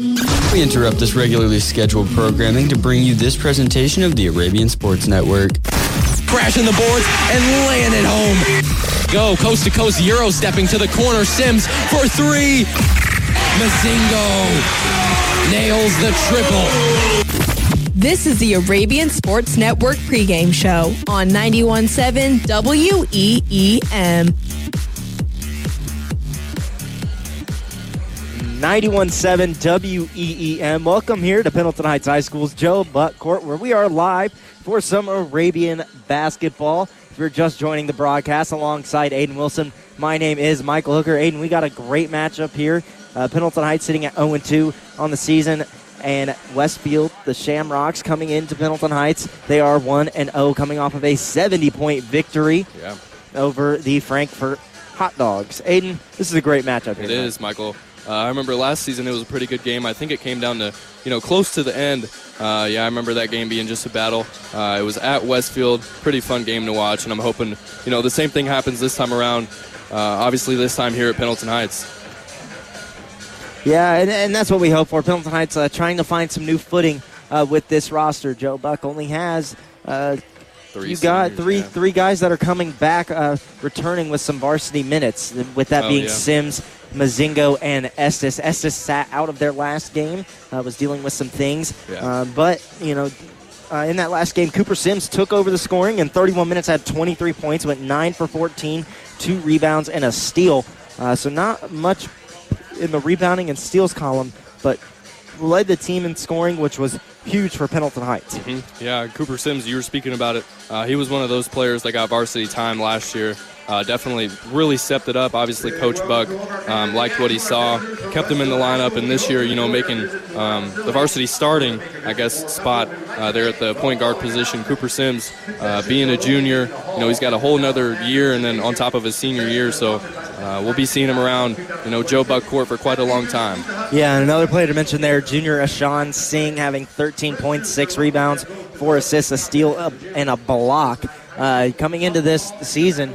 We interrupt this regularly scheduled programming to bring you this presentation of the Arabian Sports Network. Crashing the boards and laying it home. Go coast to coast, Euro stepping to the corner. Sims for three. Mozingo nails the triple. This is the Arabian Sports Network pregame show on 91.7 WEEM. 91.7 WEEM. Welcome here to Pendleton Heights High School's Joe Buck Court, where we are live for some Arabian basketball. If you're just joining the broadcast alongside Aiden Wilson, my name is Michael Hooker. Aiden, we got a great matchup here. Pendleton Heights sitting at 0-2 on the season, and Westfield, the Shamrocks, coming into Pendleton Heights. They are 1-0, coming off of a 70-point victory over the Frankfurt Hot Dogs. Aiden, this is a great matchup here. It is, Michael. I remember last season it was a pretty good game. I think it came down to, close to the end. I remember that game being just a battle. It was at Westfield. Pretty fun game to watch, and I'm hoping, the same thing happens this time around. Obviously this time here at Pendleton Heights. Yeah, and that's what we hope for. Pendleton Heights trying to find some new footing with this roster. Joe Buck only has three guys that are coming back, returning with some varsity minutes, with that being Sims, Mozingo, and Estes. Estes sat out of their last game, was dealing with some things. But, in that last game, Cooper Sims took over the scoring. In 31 minutes, had 23 points, went 9 for 14, 2 rebounds, and a steal. So not much in the rebounding and steals column, but led the team in scoring, which was huge for Pendleton Heights. Mm-hmm. Yeah, Cooper Sims, you were speaking about it. He was one of those players that got varsity time last year. Definitely really stepped it up. Obviously, Coach Buck liked what he saw, kept him in the lineup, and this year, making the varsity starting, spot there at the point guard position. Cooper Sims, being a junior, he's got a whole another year, and then on top of his senior year, so we'll be seeing him around, Joe Buck Court for quite a long time. Yeah, and another player to mention there, junior Ashan Singh, having 13 points, 6 rebounds, 4 assists, a steal, and a block. Coming into this season,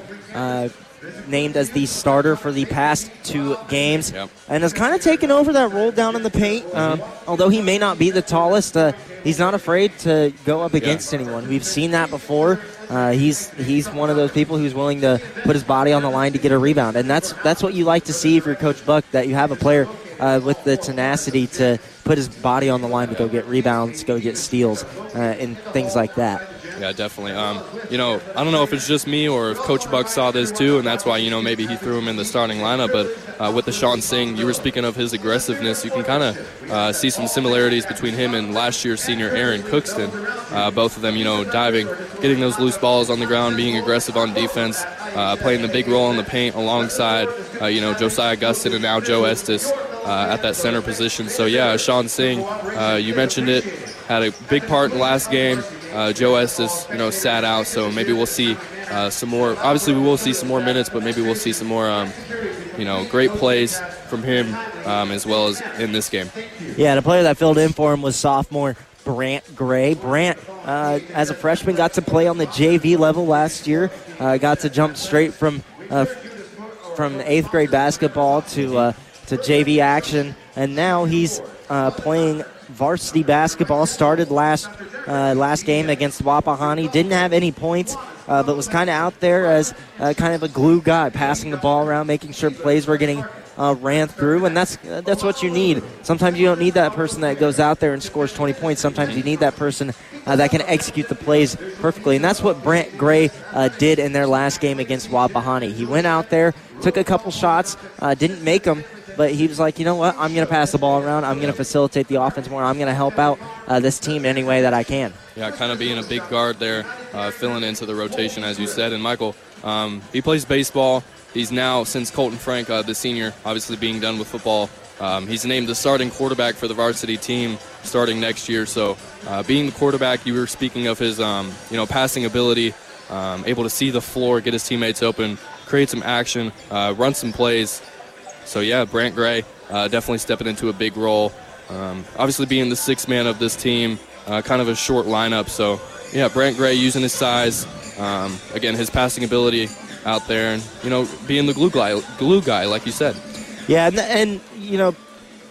named as the starter for the past 2 games, and has kind of taken over that role down in the paint. Although he may not be the tallest, he's not afraid to go up against anyone. We've seen that before. He's one of those people who's willing to put his body on the line to get a rebound, and that's what you like to see if you're Coach Buck, that you have a player with the tenacity to put his body on the line to go get rebounds, go get steals, and things like that. Yeah, definitely. I don't know if it's just me or if Coach Buck saw this too, and that's why, maybe he threw him in the starting lineup. But with Ashan Singh, you were speaking of his aggressiveness. You can kind of see some similarities between him and last year's senior Aaron Cookston. Both of them, diving, getting those loose balls on the ground, being aggressive on defense, playing the big role in the paint alongside, Josiah Gustin and now Joe Estes at that center position. So, yeah, Ashan Singh, you mentioned it, had a big part in the last game. Joe Estes, sat out, so maybe we'll see some more. Obviously, we will see some more minutes, but maybe we'll see some more, great plays from him as well as in this game. Yeah, the player that filled in for him was sophomore Brant Gray. Brant, as a freshman, got to play on the JV level last year. Got to jump straight from 8th grade basketball to JV action, and now he's playing varsity basketball. Started last game against Wapahani. Didn't have any points, but was kind of out there as kind of a glue guy, passing the ball around, making sure plays were getting ran through, and that's what you need. Sometimes you don't need that person that goes out there and scores 20 points. Sometimes you need that person that can execute the plays perfectly, and that's what Brant Gray did in their last game against Wapahani. He went out there, took a couple shots, didn't make them, but he was like, you know what, I'm going to pass the ball around. I'm going to facilitate the offense more. I'm going to help out this team any way that I can. Yeah, kind of being a big guard there, filling into the rotation, as you said. And Michael, he plays baseball. He's now, since Colton Frank, the senior, obviously being done with football, he's named the starting quarterback for the varsity team starting next year. So being the quarterback, you were speaking of his, passing ability, able to see the floor, get his teammates open, create some action, run some plays. So, yeah, Brant Gray definitely stepping into a big role. Obviously being the sixth man of this team, kind of a short lineup. So, yeah, Brant Gray using his size, again, his passing ability out there, and, being the glue guy like you said. Yeah, and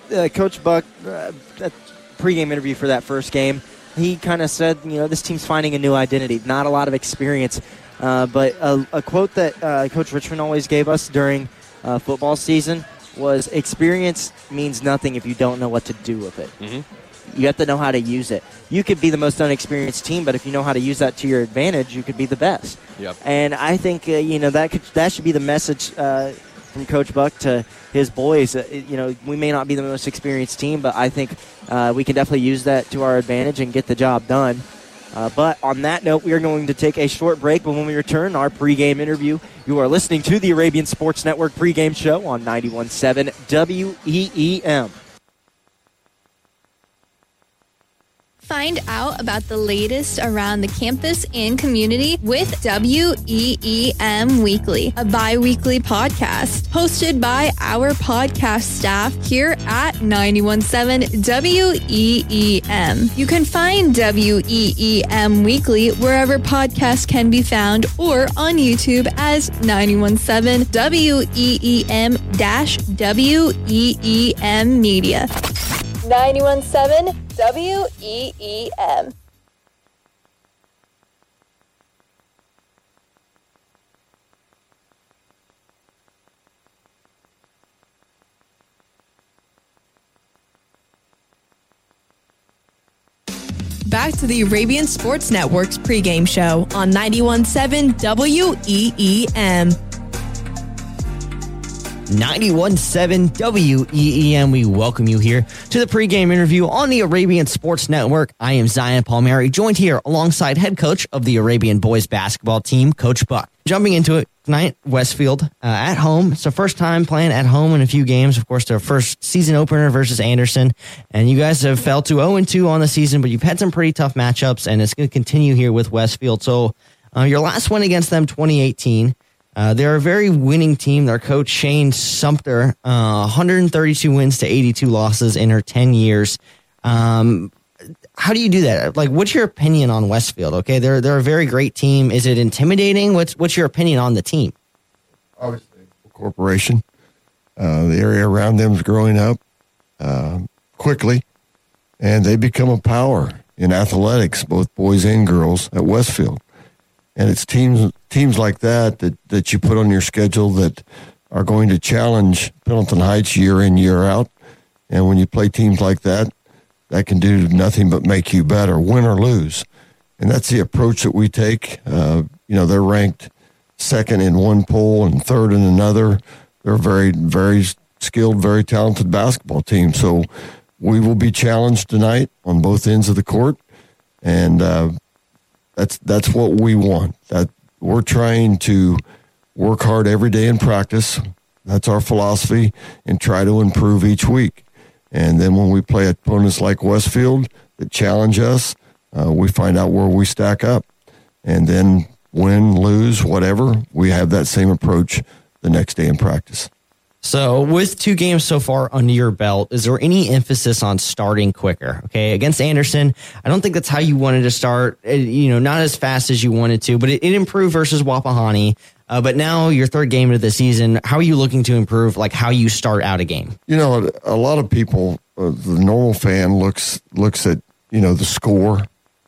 Coach Buck, pregame interview for that first game, he kind of said, this team's finding a new identity, not a lot of experience. But a quote that Coach Richmond always gave us during football season was, experience means nothing if you don't know what to do with it. Mm-hmm. You have to know how to use it. You could be the most unexperienced team, but if you know how to use that to your advantage, you could be the best. Yep. And I think that should be the message from Coach Buck to his boys. We may not be the most experienced team, but I think we can definitely use that to our advantage and get the job done. But on that note, we are going to take a short break, but when we return, our pregame interview. You are listening to the Arabian Sports Network pregame show on 91.7 WEEM. Find out about the latest around the campus and community with WEEM Weekly, a bi-weekly podcast hosted by our podcast staff here at 91.7 WEEM. You can find WEEM Weekly wherever podcasts can be found or on YouTube as 91.7 WEEM-WEEM Media. 91.7 WEEM. Back to the Arabian Sports Network's pregame show on 91.7 WEEM. 91.7 WEEM. We welcome you here to the pregame interview on the Arabian Sports Network. I am Zion Palmieri, joined here alongside head coach of the Arabian boys basketball team, Coach Buck. Jumping into it tonight, Westfield at home. It's the first time playing at home in a few games. Of course, their first season opener versus Anderson. And you guys have fell to 0-2 on the season, but you've had some pretty tough matchups, and it's going to continue here with Westfield. So your last win against them, 2018. They're a very winning team. Their coach, Shane Sumter, 132 wins to 82 losses in her 10 years. How do you do that? Like, what's your opinion on Westfield? Okay, they're a very great team. Is it intimidating? What's your opinion on the team? Obviously, corporation. The area around them is growing up quickly, and they become a power in athletics, both boys and girls, at Westfield. And it's teams like that you put on your schedule that are going to challenge Pendleton Heights year in, year out. And when you play teams like that, that can do nothing but make you better, win or lose. And that's the approach that we take. They're ranked second in one poll and third in another. They're a very, very skilled, very talented basketball team. So we will be challenged tonight on both ends of the court. And that's what we want. That we're trying to work hard every day in practice. That's our philosophy, and try to improve each week. And then when we play opponents like Westfield that challenge us, we find out where we stack up. And then win, lose, whatever, we have that same approach the next day in practice. So with 2 games so far under your belt, is there any emphasis on starting quicker? Okay, against Anderson, I don't think that's how you wanted to start, not as fast as you wanted to, but it improved versus Wapahani. But now your 3rd game of the season, how are you looking to improve, like how you start out a game? A lot of people, the normal fan looks at, the score.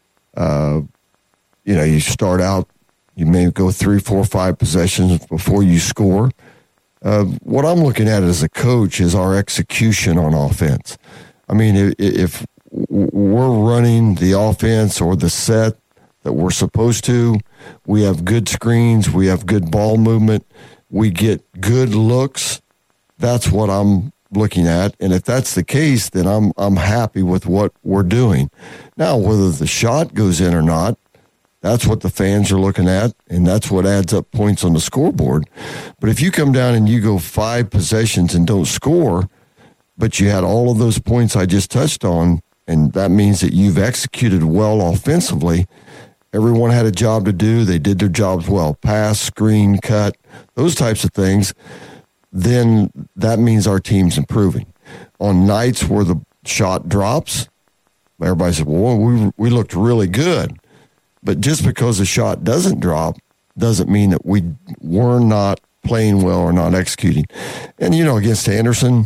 You start out, you may go 3, 4, 5 possessions before you score. What I'm looking at as a coach is our execution on offense. I mean, if we're running the offense or the set that we're supposed to, we have good screens, we have good ball movement, we get good looks, that's what I'm looking at. And if that's the case, then I'm happy with what we're doing. Now, whether the shot goes in or not, that's what the fans are looking at, and that's what adds up points on the scoreboard. But if you come down and you go 5 possessions and don't score, but you had all of those points I just touched on, and that means that you've executed well offensively, everyone had a job to do, they did their jobs well, pass, screen, cut, those types of things, then that means our team's improving. On nights where the shot drops, everybody said, well, we looked really good. But just because the shot doesn't drop doesn't mean that we're not playing well or not executing. And, against Anderson,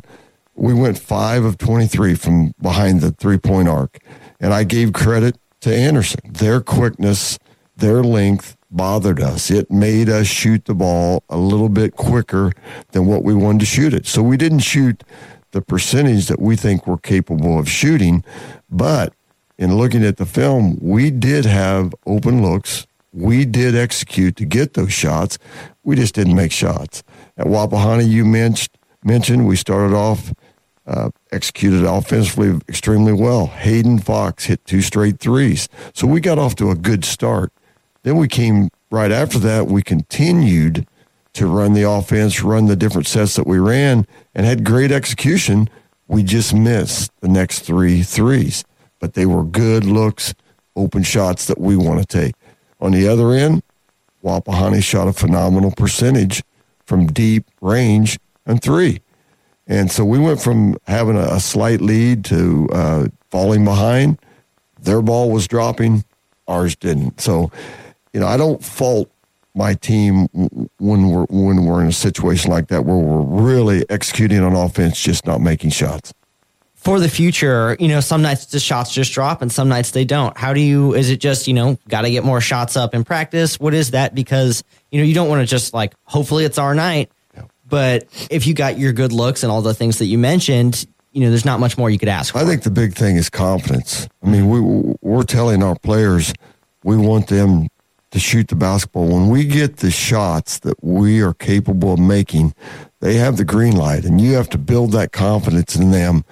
we went 5 of 23 from behind the three-point arc. And I gave credit to Anderson. Their quickness, their length bothered us. It made us shoot the ball a little bit quicker than what we wanted to shoot it. So we didn't shoot the percentage that we think we're capable of shooting. But in looking at the film, we did have open looks. We did execute to get those shots. We just didn't make shots. At Wapahani, you mentioned we started off, executed offensively extremely well. Hayden Fox hit 2 straight threes. So we got off to a good start. Then we came right after that. We continued to run the offense, run the different sets that we ran, and had great execution. We just missed the next 3 threes. But they were good looks, open shots that we want to take. On the other end, Wapahani shot a phenomenal percentage from deep range and 3. And so we went from having a slight lead to falling behind. Their ball was dropping. Ours didn't. So, I don't fault my team when we're in a situation like that where we're really executing on offense, just not making shots. For the future, some nights the shots just drop and some nights they don't. Is it just, got to get more shots up in practice? What is that? Because, you don't want to just hopefully it's our night. But if you got your good looks and all the things that you mentioned, there's not much more you could ask for. I think the big thing is confidence. I mean, we're telling our players we want them to shoot the basketball. When we get the shots that we are capable of making, they have the green light, and you have to build that confidence in them.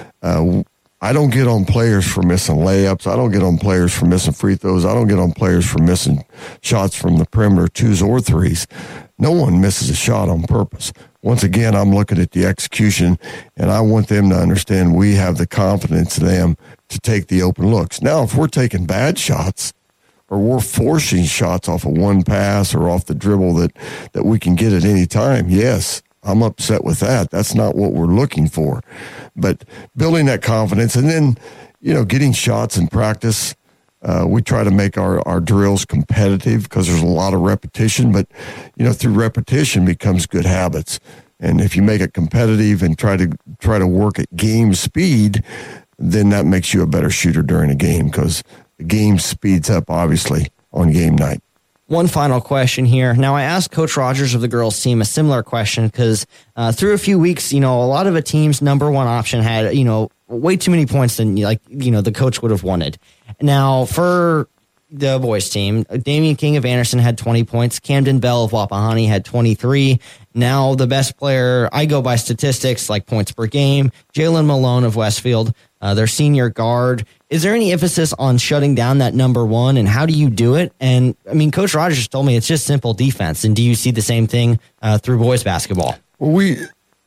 I don't get on players for missing layups. I don't get on players for missing free throws. I don't get on players for missing shots from the perimeter, 2s or 3s. No one misses a shot on purpose. Once again, I'm looking at the execution, and I want them to understand we have the confidence in them to take the open looks. Now, if we're taking bad shots or we're forcing shots off of one pass or off the dribble that we can get at any time, yes, I'm upset with that. That's not what we're looking for. But building that confidence and then, getting shots in practice. We try to make our drills competitive because there's a lot of repetition, but, through repetition becomes good habits. And if you make it competitive and try to work at game speed, then that makes you a better shooter during a game because the game speeds up, obviously, on game night. One final question here. Now, I asked Coach Rogers of the girls team a similar question because through a few weeks, a lot of a team's number one option had, way too many points than the coach would have wanted. Now, for the boys team, Damian King of Anderson had 20 points. Camden Bell of Wapahani had 23. Now, the best player, I go by statistics like points per game, Jalen Malone of Westfield, their senior guard. Is there any emphasis on shutting down that number one, and how do you do it? And, Coach Rogers told me it's just simple defense. And do you see the same thing through boys basketball? Well,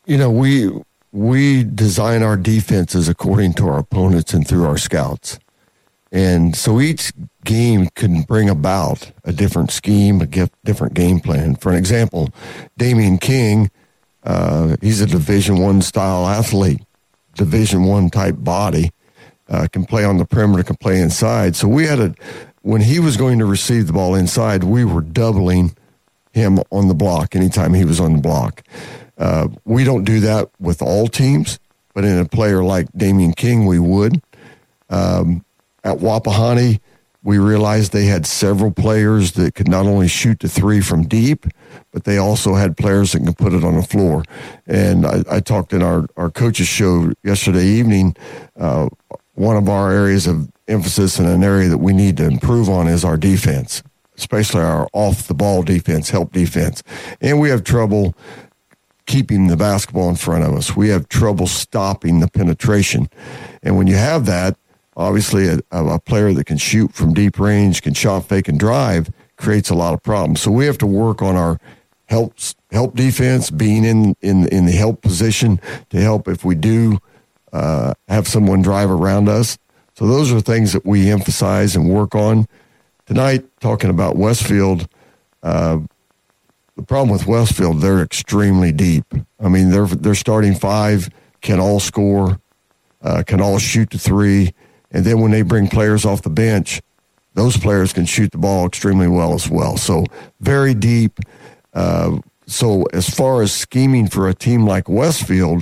we design our defenses according to our opponents and through our scouts. And so each game can bring about a different scheme, a different game plan. For an example, Damian King, he's a Division I style athlete, Division I type body, can play on the perimeter, can play inside. So when he was going to receive the ball inside, we were doubling him on the block anytime he was on the block. We don't do that with all teams, but in a player like Damian King, we would. At Wapahani, we realized they had several players that could not only shoot the 3 from deep, but they also had players that could put it on the floor. And I talked in our coaches show yesterday evening, one of our areas of emphasis and an area that we need to improve on is our defense, especially our off-the-ball defense, help defense. And we have trouble keeping the basketball in front of us. We have trouble stopping the penetration. And when you have that, obviously a player that can shoot from deep range, can shot fake and drive, creates a lot of problems. So we have to work on our help defense, being in the help position to help if we do have someone drive around us. So those are things that we emphasize and work on. Tonight, talking about Westfield, the problem with Westfield, they're extremely deep. Their starting 5 can all score, can all shoot the 3. And then when they bring players off the bench, those players can shoot the ball extremely well as well. So very deep. So as far as scheming for a team like Westfield,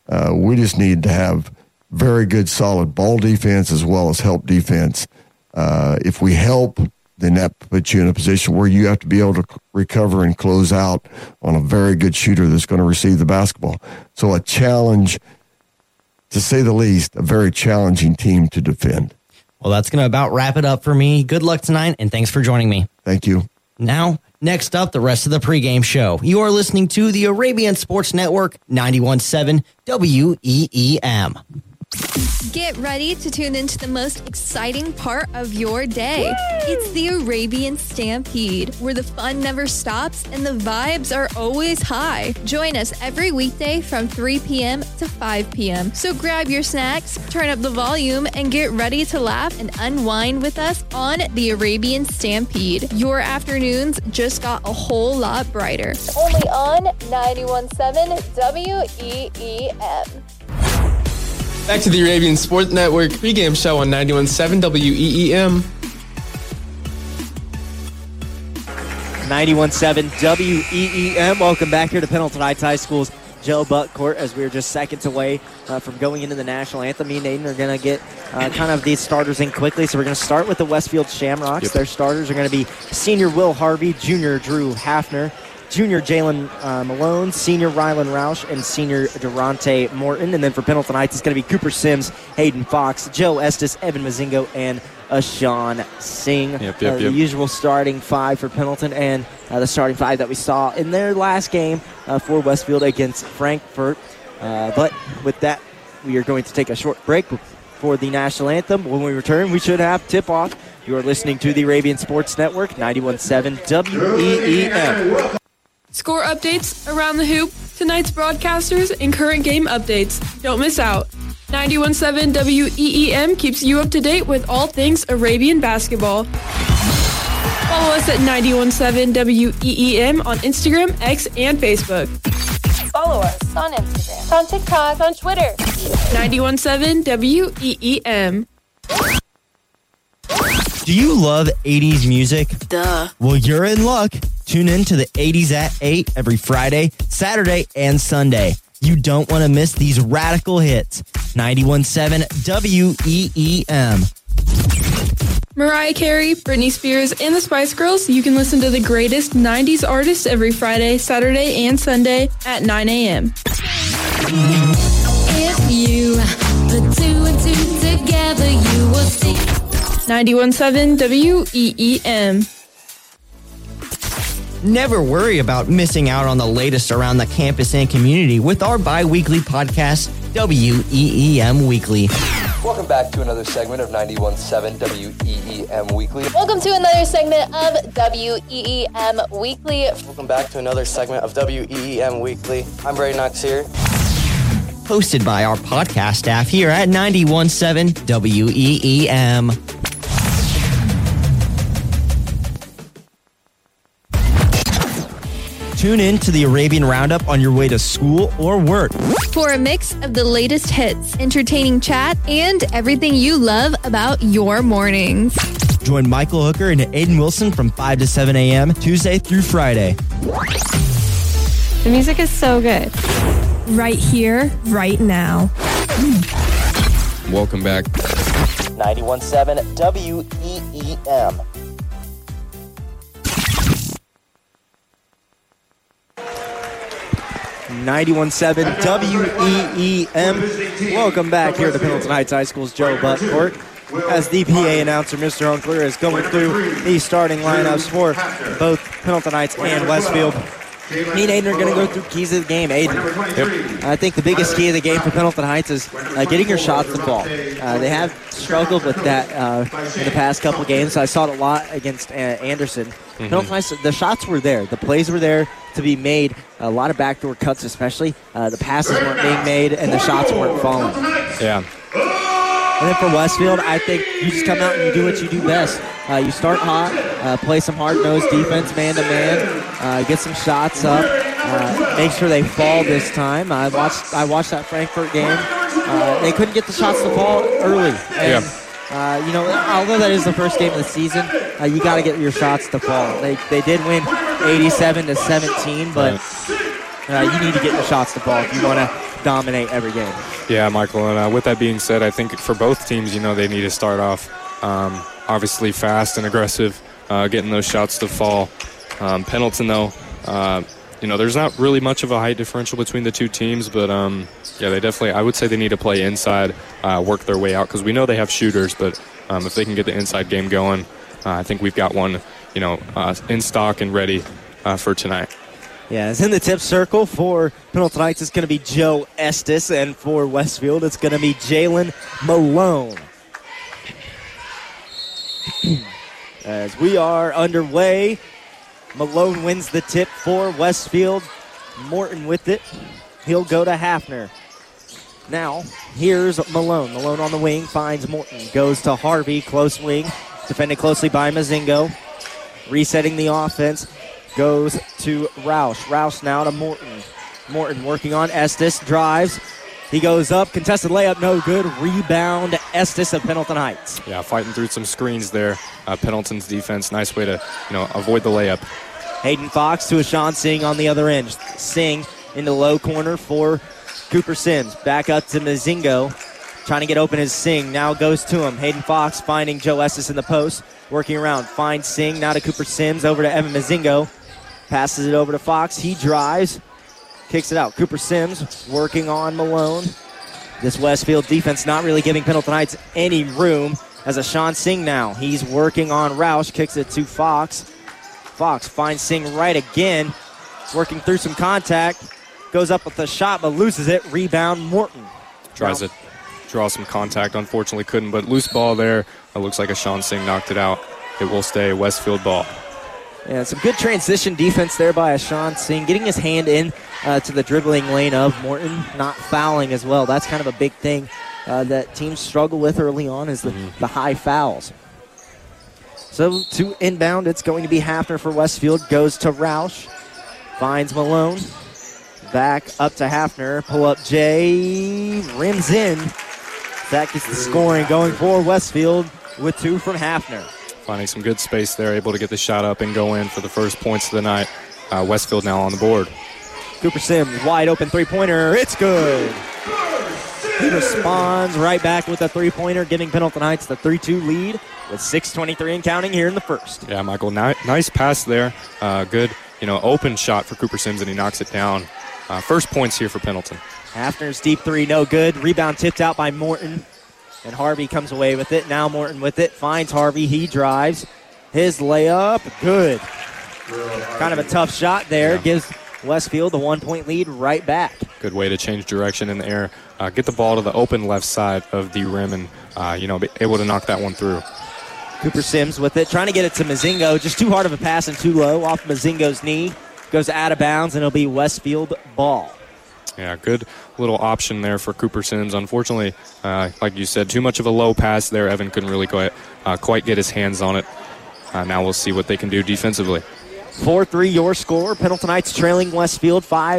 We just need to have very good, solid ball defense as well as help defense. If we help, then that puts you in a position where you have to be able to recover and close out on a very good shooter that's going to receive the basketball. So a challenge, to say the least, a very challenging team to defend. Well, that's going to about wrap it up for me. Good luck tonight, and thanks for joining me. Thank you. Now, next up, the rest of the pregame show. You are listening to the Arabian Sports Network, 91.7 WEEM. Get ready to tune into the most exciting part of your day. It's the Arabian Stampede, where the fun never stops and the vibes are always high. Join us every weekday from 3 p.m. to 5 p.m. So grab your snacks, turn up the volume, and get ready to laugh and unwind with us on the Arabian Stampede. Your afternoons just got a whole lot brighter. Only on 91.7 WEEM. Back to the Arabian Sports Network pregame show on 91.7 WEEM. 91.7 WEEM. Welcome back here to Pendleton Heights High School's Joe Buck Court as we are just seconds away from going into the national anthem. Me and Aiden are going to get kind of these starters in quickly. So we're going to start with the Westfield Shamrocks. Yep. Their starters are going to be senior Will Harvey, junior Drew Hafner, junior Jalen Malone, senior Rylan Roush, and senior Durante Morton. And then for Pendleton Heights, it's going to be Cooper Sims, Hayden Fox, Joe Estes, Evan Mazingo, and Ashawn Singh. The usual starting five for Pendleton, and the starting five that we saw in their last game for Westfield against Frankfort. But with that, we are going to take a short break for the national anthem. When we return, we should have tip-off. You are listening to the Arabian Sports Network, 91.7 WEEM. Score updates, around the hoop, tonight's broadcasters, and current game updates. Don't miss out. 91.7 WEEM keeps you up to date with all things Arabian basketball. Follow us at 91.7 WEEM on Instagram, X, and Facebook. Follow us on Instagram, on TikTok, on Twitter. 91.7 WEEM. Do you love 80s music? Duh. Well, you're in luck. Tune in to the 80s at 8 every Friday, Saturday, and Sunday. You don't want to miss these radical hits. 91.7 WEEM. Mariah Carey, Britney Spears, and the Spice Girls. You can listen to the greatest 90s artists every Friday, Saturday, and Sunday at 9 a.m. If you put two and two together, you will see. 91.7 WEEM. Never worry about missing out on the latest around the campus and community with our bi-weekly podcast, WEEM Weekly. Welcome back to another segment of 91.7 WEEM Weekly. Welcome to another segment of WEEM Weekly. Welcome back to another segment of WEEM Weekly. I'm Brady Knox here. Hosted by our podcast staff here at 91.7 WEEM. Tune in to the Arabian Roundup on your way to school or work. For a mix of the latest hits, entertaining chat, and everything you love about your mornings. Join Michael Hooker and Aiden Wilson from 5 to 7 a.m. Tuesday through Friday. The music is so good. Right here, right now. Welcome back. 91.7 WEEM. WEEM. Welcome back here to Pendleton Heights High School's Joe Buck Court. As the PA announcer, Mr. Hunkler, is going through the starting lineups for both Pendleton Heights and Westfield. Me and Aiden are going to go through keys of the game. Aiden, I think the biggest key of the game for Pendleton Heights is getting your shots to fall. They have struggled with that in the past couple games. I saw it a lot against Anderson. Pendleton Heights, the shots were there. The plays were there to be made. A lot of backdoor cuts especially. The passes weren't being made, and the shots weren't falling. Yeah. And then for Westfield, I think you just come out and you do what you do best. You start hot, play some hard-nosed defense, man-to-man, get some shots up, make sure they fall this time. I watched that Frankfurt game. They couldn't get the shots to fall early. And, although that is the first game of the season, you got to get your shots to fall. They did win 87-17, but you need to get your shots to fall if you want to dominate every game. Yeah, Michael, and with that being said, I think for both teams, they need to start off obviously fast and aggressive, getting those shots to fall. Pendleton, though, there's not really much of a height differential between the two teams, but they definitely, I would say they need to play inside, work their way out, because we know they have shooters, but if they can get the inside game going, I think we've got one, in stock and ready for tonight. Yeah, it's in the tip circle for Pendleton Heights. It's going to be Joe Estes, and for Westfield, it's going to be Jalen Malone. As we are underway, Malone wins the tip for Westfield. Morton with it. He'll go to Hafner. Now, here's Malone. Malone on the wing, finds Morton. Goes to Harvey, close wing. Defended closely by Mazingo. Resetting the offense. Goes to Roush. Roush now to Morton. Morton working on Estes. Drives. He goes up. Contested layup, no good. Rebound, Estes of Pendleton Heights. Yeah, fighting through some screens there. Pendleton's defense, nice way to, avoid the layup. Hayden Fox to Ashawn Singh on the other end. Singh in the low corner for Cooper Sims. Back up to Mazingo. Trying to get open is Singh. Now goes to him. Hayden Fox finding Joe Estes in the post. Working around. Finds Singh. Now to Cooper Sims. Over to Evan Mazingo. Passes it over to Fox. He drives. Kicks it out. Cooper Sims working on Malone. This Westfield defense not really giving Pendleton Heights any room. As Ashawn Singh now. He's working on Roush. Kicks it to Fox. Fox finds Singh right again. Working through some contact. Goes up with the shot but loses it. Rebound Morton. Tries to draw some contact. Unfortunately couldn't. But loose ball there. It looks like Ashawn Singh knocked it out. It will stay Westfield ball. Yeah, some good transition defense there by Ashawn Singh, getting his hand in to the dribbling lane of Morton, not fouling as well. That's kind of a big thing that teams struggle with early on is the high fouls. So to inbound, it's going to be Hafner for Westfield. Goes to Roush, finds Malone, back up to Hafner, pull up Jay, rims in. That gets the scoring going for Westfield with 2 from Hafner. Finding some good space there, able to get the shot up and go in for the first points of the night. Westfield now on the board. Cooper Sims, wide open three-pointer. It's good. He responds right back with a three-pointer, giving Pendleton Heights the 3-2 lead with 6:23 and counting here in the first. Yeah, Michael, nice pass there. Good, open shot for Cooper Sims, and he knocks it down. First points here for Pendleton. Hafner's deep three, no good. Rebound tipped out by Morton. And Harvey comes away with it. Now Morton with it. Finds Harvey. He drives. His layup. Good. Kind of a tough shot there. Yeah. Gives Westfield the 1-point lead right back. Good way to change direction in the air. Get the ball to the open left side of the rim and, be able to knock that one through. Cooper Sims with it. Trying to get it to Mazingo. Just too hard of a pass and too low. Off Mazingo's knee. Goes out of bounds, and it'll be Westfield ball. Yeah, good little option there for Cooper Sims. Unfortunately, like you said, too much of a low pass there. Evan couldn't really quite get his hands on it. Now we'll see what they can do defensively. 4-3 your score. Pendleton Heights trailing Westfield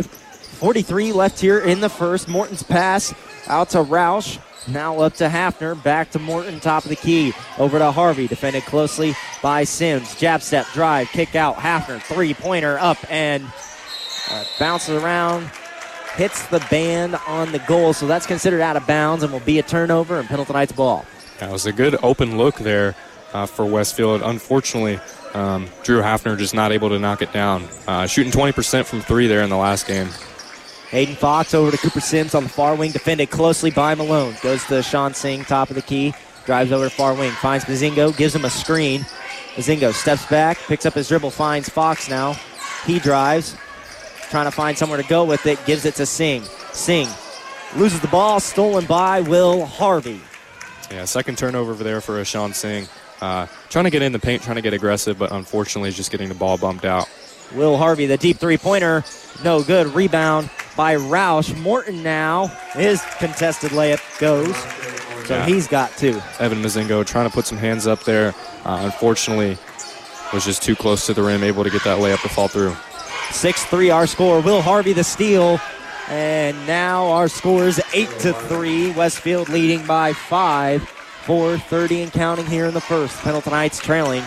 5:43 left here in the first. Morton's pass out to Roush. Now up to Hafner. Back to Morton, top of the key. Over to Harvey. Defended closely by Sims. Jab step, drive, kick out. Hafner, three-pointer up and bounces around. Hits the band on the goal, so that's considered out of bounds and will be a turnover and Pendleton Heights ball. That was a good open look there for Westfield. Unfortunately, Drew Hafner just not able to knock it down. Shooting 20% from 3 there in the last game. Hayden Fox over to Cooper Sims on the far wing, defended closely by Malone. Goes to Sean Singh, top of the key. Drives over to far wing, finds Mazingo, gives him a screen. Mazingo steps back, picks up his dribble, finds Fox now. He drives. Trying to find somewhere to go with it, gives it to Singh. Singh loses the ball, stolen by Will Harvey. Yeah, second turnover over there for Ashawn Singh. Trying to get in the paint, trying to get aggressive, but unfortunately just getting the ball bumped out. Will Harvey, the deep three-pointer, no good. Rebound by Roush. Morton now, his contested layup goes, so he's got 2. Evan Mazingo trying to put some hands up there. Unfortunately, was just too close to the rim, able to get that layup to fall through. 6-3 our score. Will Harvey the steal. And now our score is 8-3. Westfield leading by 5. 4:30 and counting here in the first. Pendleton Heights trailing.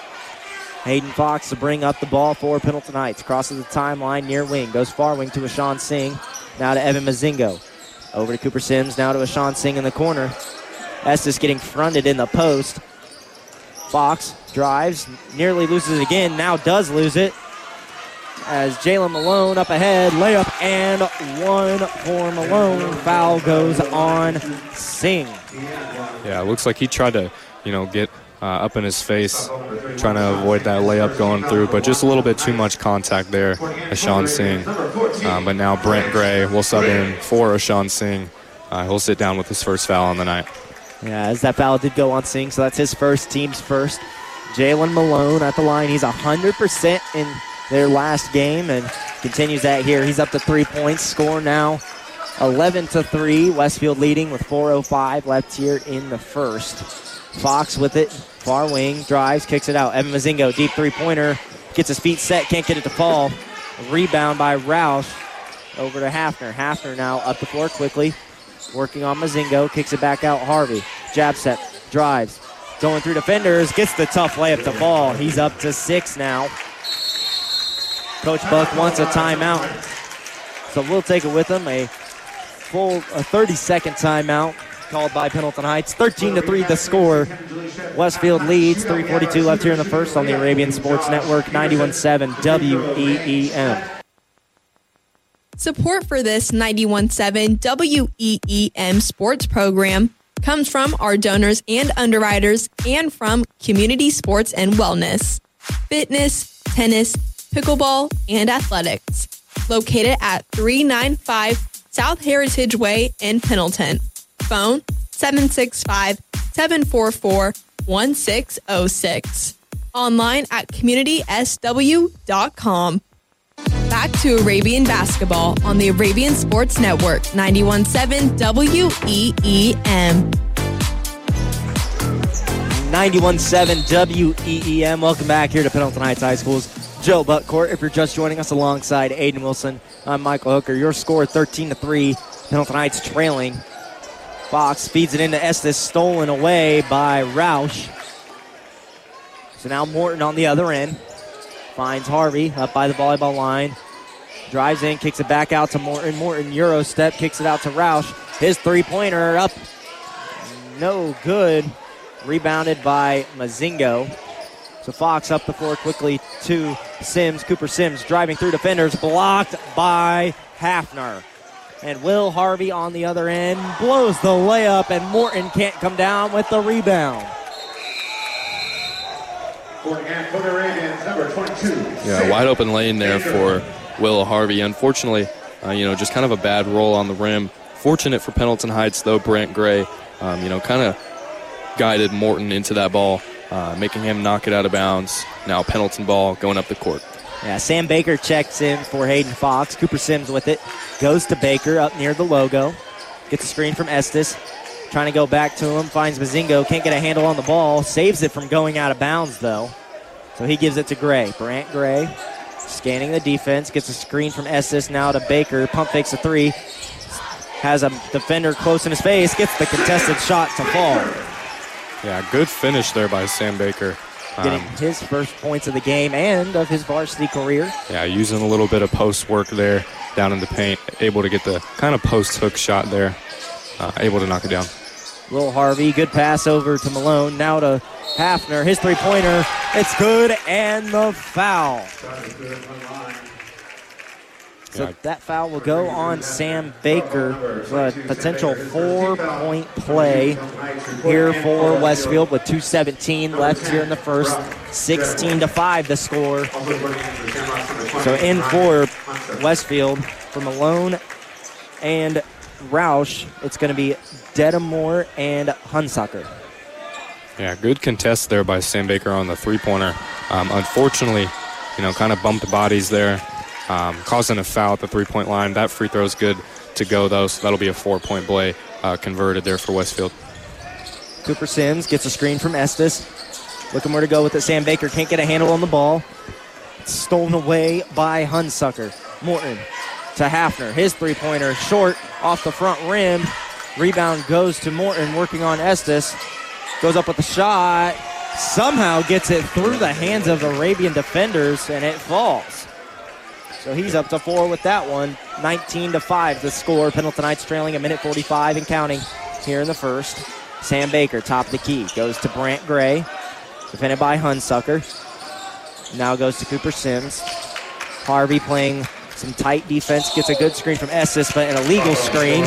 Hayden Fox to bring up the ball for Pendleton Heights. Crosses the timeline near wing. Goes far wing to Ashawn Singh. Now to Evan Mazingo. Over to Cooper Sims, now to Ashawn Singh in the corner. Estes getting fronted in the post. Fox drives, nearly loses it again, now does lose it. As Jalen Malone up ahead, layup and one for Malone. Foul goes on Singh. Yeah, it looks like he tried to, get up in his face, trying to avoid that layup going through, but just a little bit too much contact there, Ashawn Singh. But now Brent Gray will sub in for Ashawn Singh. He'll sit down with his first foul on the night. Yeah, as that foul did go on Singh, so that's his first, team's first. Jalen Malone at the line. He's 100% in their last game and continues that here. He's up to 3 points. Score now 11-3. Westfield leading with 4:05 left here in the first. Fox with it. Far wing. Drives. Kicks it out. Evan Mazingo. Deep three-pointer. Gets his feet set. Can't get it to fall. Rebound by Roush. Over to Hafner. Hafner now up the floor quickly. Working on Mazingo. Kicks it back out. Harvey. Jab step. Drives. Going through defenders. Gets the tough layup to fall. He's up to 6 now. Coach Buck wants a timeout, so we'll take it with him. A 30-second timeout called by Pendleton Heights. 13-3 the score. Westfield leads. 3:42 left here in the first on the Arabian Sports Network, 91.7 WEEM. Support for this 91.7 WEEM sports program comes from our donors and underwriters and from Community Sports and Wellness, fitness, tennis, pickleball, and athletics. Located at 395 South Heritage Way in Pendleton. Phone 765-744-1606. Online at communitysw.com. Back to Arabian basketball on the Arabian Sports Network, 91.7 WEEM. 91.7 WEEM. Welcome back here to Pendleton Heights High School's Joe Buckcourt. If you're just joining us alongside Aiden Wilson, I'm Michael Hooker. Your score 13-3. Pendleton Heights trailing. Fox feeds it into Estes, stolen away by Roush. So now Morton on the other end. Finds Harvey up by the volleyball line. Drives in, kicks it back out to Morton. Morton Euro step, kicks it out to Roush. His three-pointer up. No good. Rebounded by Mazingo. So Fox up the floor quickly to Sims. Cooper Sims driving through defenders. Blocked by Hafner. And Will Harvey on the other end blows the layup, and Morton can't come down with the rebound. Yeah, wide open lane there for Will Harvey. Unfortunately, just kind of a bad roll on the rim. Fortunate for Pendleton Heights, though, Brent Gray, kind of guided Morton into that ball, making him knock it out of bounds. Now Pendleton ball going up the court. Yeah, Sam Baker checks in for Hayden Fox. Cooper Sims with it. Goes to Baker up near the logo. Gets a screen from Estes. Trying to go back to him. Finds Mazingo. Can't get a handle on the ball. Saves it from going out of bounds, though. So he gives it to Gray. Brant Gray scanning the defense. Gets a screen from Estes. Now to Baker. Pump fakes a three. Has a defender close in his face. Gets the contested shot to fall. Yeah, good finish there by Sam Baker. Getting his first points of the game and of his varsity career. Yeah, using a little bit of post work there down in the paint. Able to get the kind of post hook shot there. Able to knock it down. Will Harvey, good pass over to Malone. Now to Hafner. His three-pointer. It's good, and the foul. So that foul will go on Sam Baker. A potential 4-point play here for Westfield with 2:17 left here in the first. 16-5 the score. So in for Westfield for Malone and Roush, it's going to be Dedamore and Hunsucker. Yeah, good contest there by Sam Baker on the three-pointer. Unfortunately, kind of bumped bodies there. Causing a foul at the three-point line. That free throw is good to go, though, so that'll be a 4-point play converted there for Westfield. Cooper Sims gets a screen from Estes. Looking where to go with it. Sam Baker can't get a handle on the ball. It's stolen away by Hunsucker. Morton to Hafner. His three-pointer short off the front rim. Rebound goes to Morton working on Estes. Goes up with a shot. Somehow gets it through the hands of Arabian defenders, and it falls. So he's up to 4 with that one. 19-5 the score. Pendleton Heights trailing a minute 45 and counting here in the first. Sam Baker, top of the key, goes to Brant Gray, defended by Hunsucker. Now goes to Cooper Sims. Harvey playing some tight defense, gets a good screen from Estes, but an illegal screen.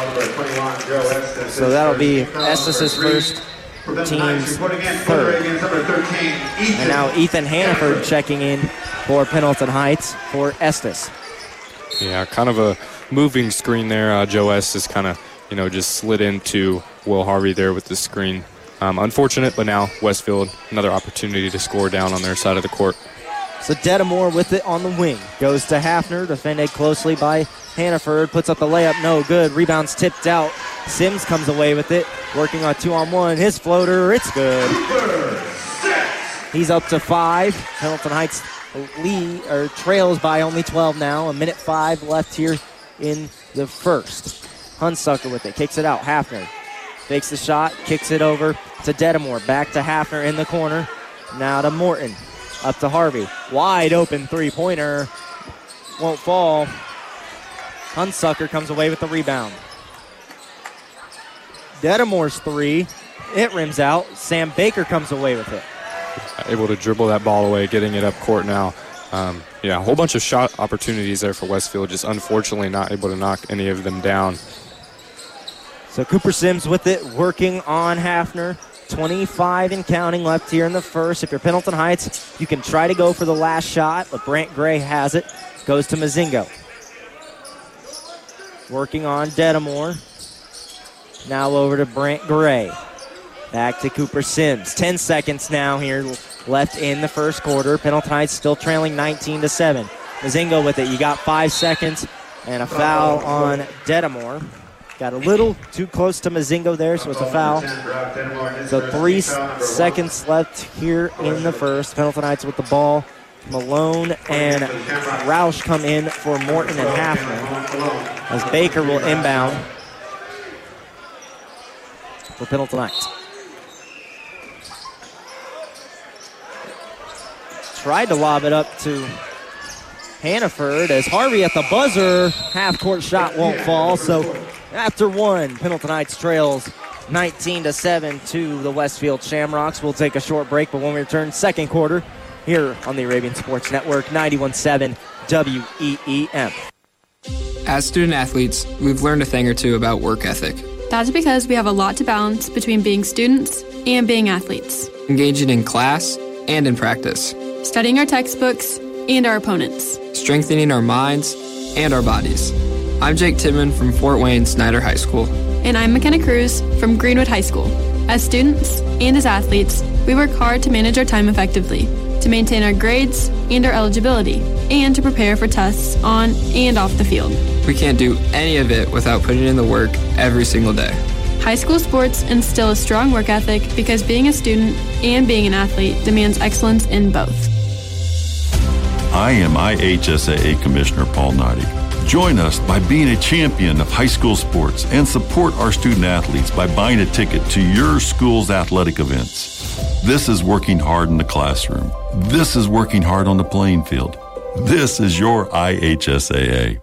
So that'll be Estes' first, team's third. And now Ethan Hannaford checking in for Pendleton Heights for Estes. Yeah, kind of a moving screen there. Joe Estes kind of, just slid into Will Harvey there with the screen. Unfortunate, but now Westfield, another opportunity to score down on their side of the court. So Dedamore with it on the wing. Goes to Hafner, defended closely by Hannaford. Puts up the layup, no good. Rebound's tipped out. Sims comes away with it, working on 2-on-1. His floater, it's good. He's up to 5. Pendleton Heights trails by only 12 now. A minute 5 left here in the first. Hunsucker with it, kicks it out. Hafner fakes the shot, kicks it over to Dedamore. Back to Hafner in the corner. Now to Morton. Up to Harvey. Wide open three-pointer. Won't fall. Hunsucker comes away with the rebound. Dedamore's 3. It rims out. Sam Baker comes away with it. Able to dribble that ball away, getting it up court now. A whole bunch of shot opportunities there for Westfield, just unfortunately not able to knock any of them down. So Cooper Sims with it, working on Hafner. 25 and counting left here in the first. If you're Pendleton Heights, you can try to go for the last shot, but Brant Gray has it. Goes to Mazingo. Working on Dedamore. Now over to Brant Gray. Back to Cooper Sims. 10 seconds now here left in the first quarter. Pendleton Heights still trailing 19-7. Mazingo with it. You got 5 seconds and a foul on Dedamore. Got a little too close to Mazingo there, so it's a foul. So 3 seconds left here in the first. Pendleton Heights with the ball. Malone and Roush come in for Morton and Hafner, as Baker will inbound for Pendleton Heights. Tried to lob it up to Hannaford as Harvey at the buzzer. Half-court shot won't fall, so after one, Pendleton Heights trails 19-7 to the Westfield Shamrocks. We'll take a short break, but when we return, second quarter here on the Arabian Sports Network, 91.7 WEEM. As student athletes, we've learned a thing or two about work ethic. That's because we have a lot to balance between being students and being athletes. Engaging in class and in practice. Studying our textbooks and our opponents. Strengthening our minds and our bodies. I'm Jake Timmon from Fort Wayne Snyder High School. And I'm McKenna Cruz from Greenwood High School. As students and as athletes, we work hard to manage our time effectively, to maintain our grades and our eligibility, and to prepare for tests on and off the field. We can't do any of it without putting in the work every single day. High school sports instill a strong work ethic because being a student and being an athlete demands excellence in both. I am IHSAA Commissioner Paul Noddy. Join us by being a champion of high school sports and support our student athletes by buying a ticket to your school's athletic events. This is working hard in the classroom. This is working hard on the playing field. This is your IHSAA.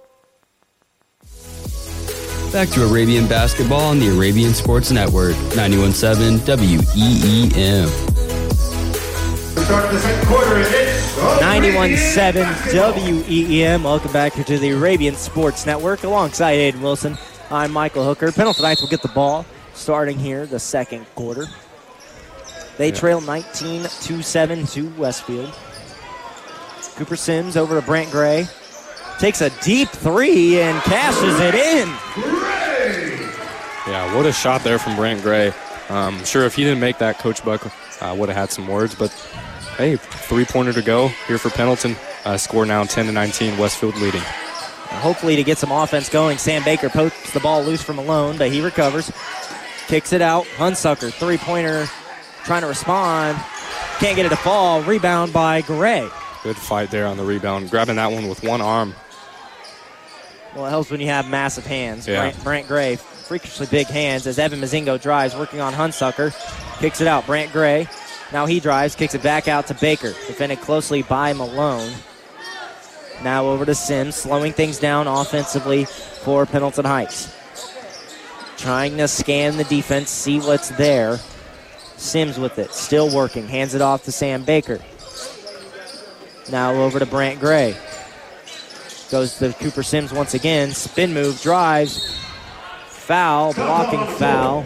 Back to Arabian basketball on the Arabian Sports Network, 91.7 WEEM. Start the second quarter, 91.7 WEEM. Welcome back here to the Arabian Sports Network alongside Aiden Wilson. I'm Michael Hooker. Pendleton Heights will get the ball starting here the second quarter. They trail 19-7 to Westfield. Cooper Sims over to Brant Gray. Takes a deep three and cashes it in. Yeah, what a shot there from Brant Gray. Sure, if he didn't make that, Coach Buck would have had some words, but hey, three-pointer to go here for Pendleton. Score now 10-19, Westfield leading. Hopefully to get some offense going, Sam Baker pokes the ball loose from Malone, but he recovers. Kicks it out. Hunsucker, three-pointer, trying to respond. Can't get it to fall. Rebound by Gray. Good fight there on the rebound. Grabbing that one with one arm. Well, it helps when you have massive hands. Yeah. Brant Gray, freakishly big hands as Evan Mazingo drives, working on Hunsucker. Kicks it out. Brant Gray. Now he drives, kicks it back out to Baker. Defended closely by Malone. Now over to Sims, slowing things down offensively for Pendleton Heights. Trying to scan the defense, see what's there. Sims with it, still working. Hands it off to Sam Baker. Now over to Brant Gray. Goes to Cooper Sims once again. Spin move, drives. Foul, blocking foul.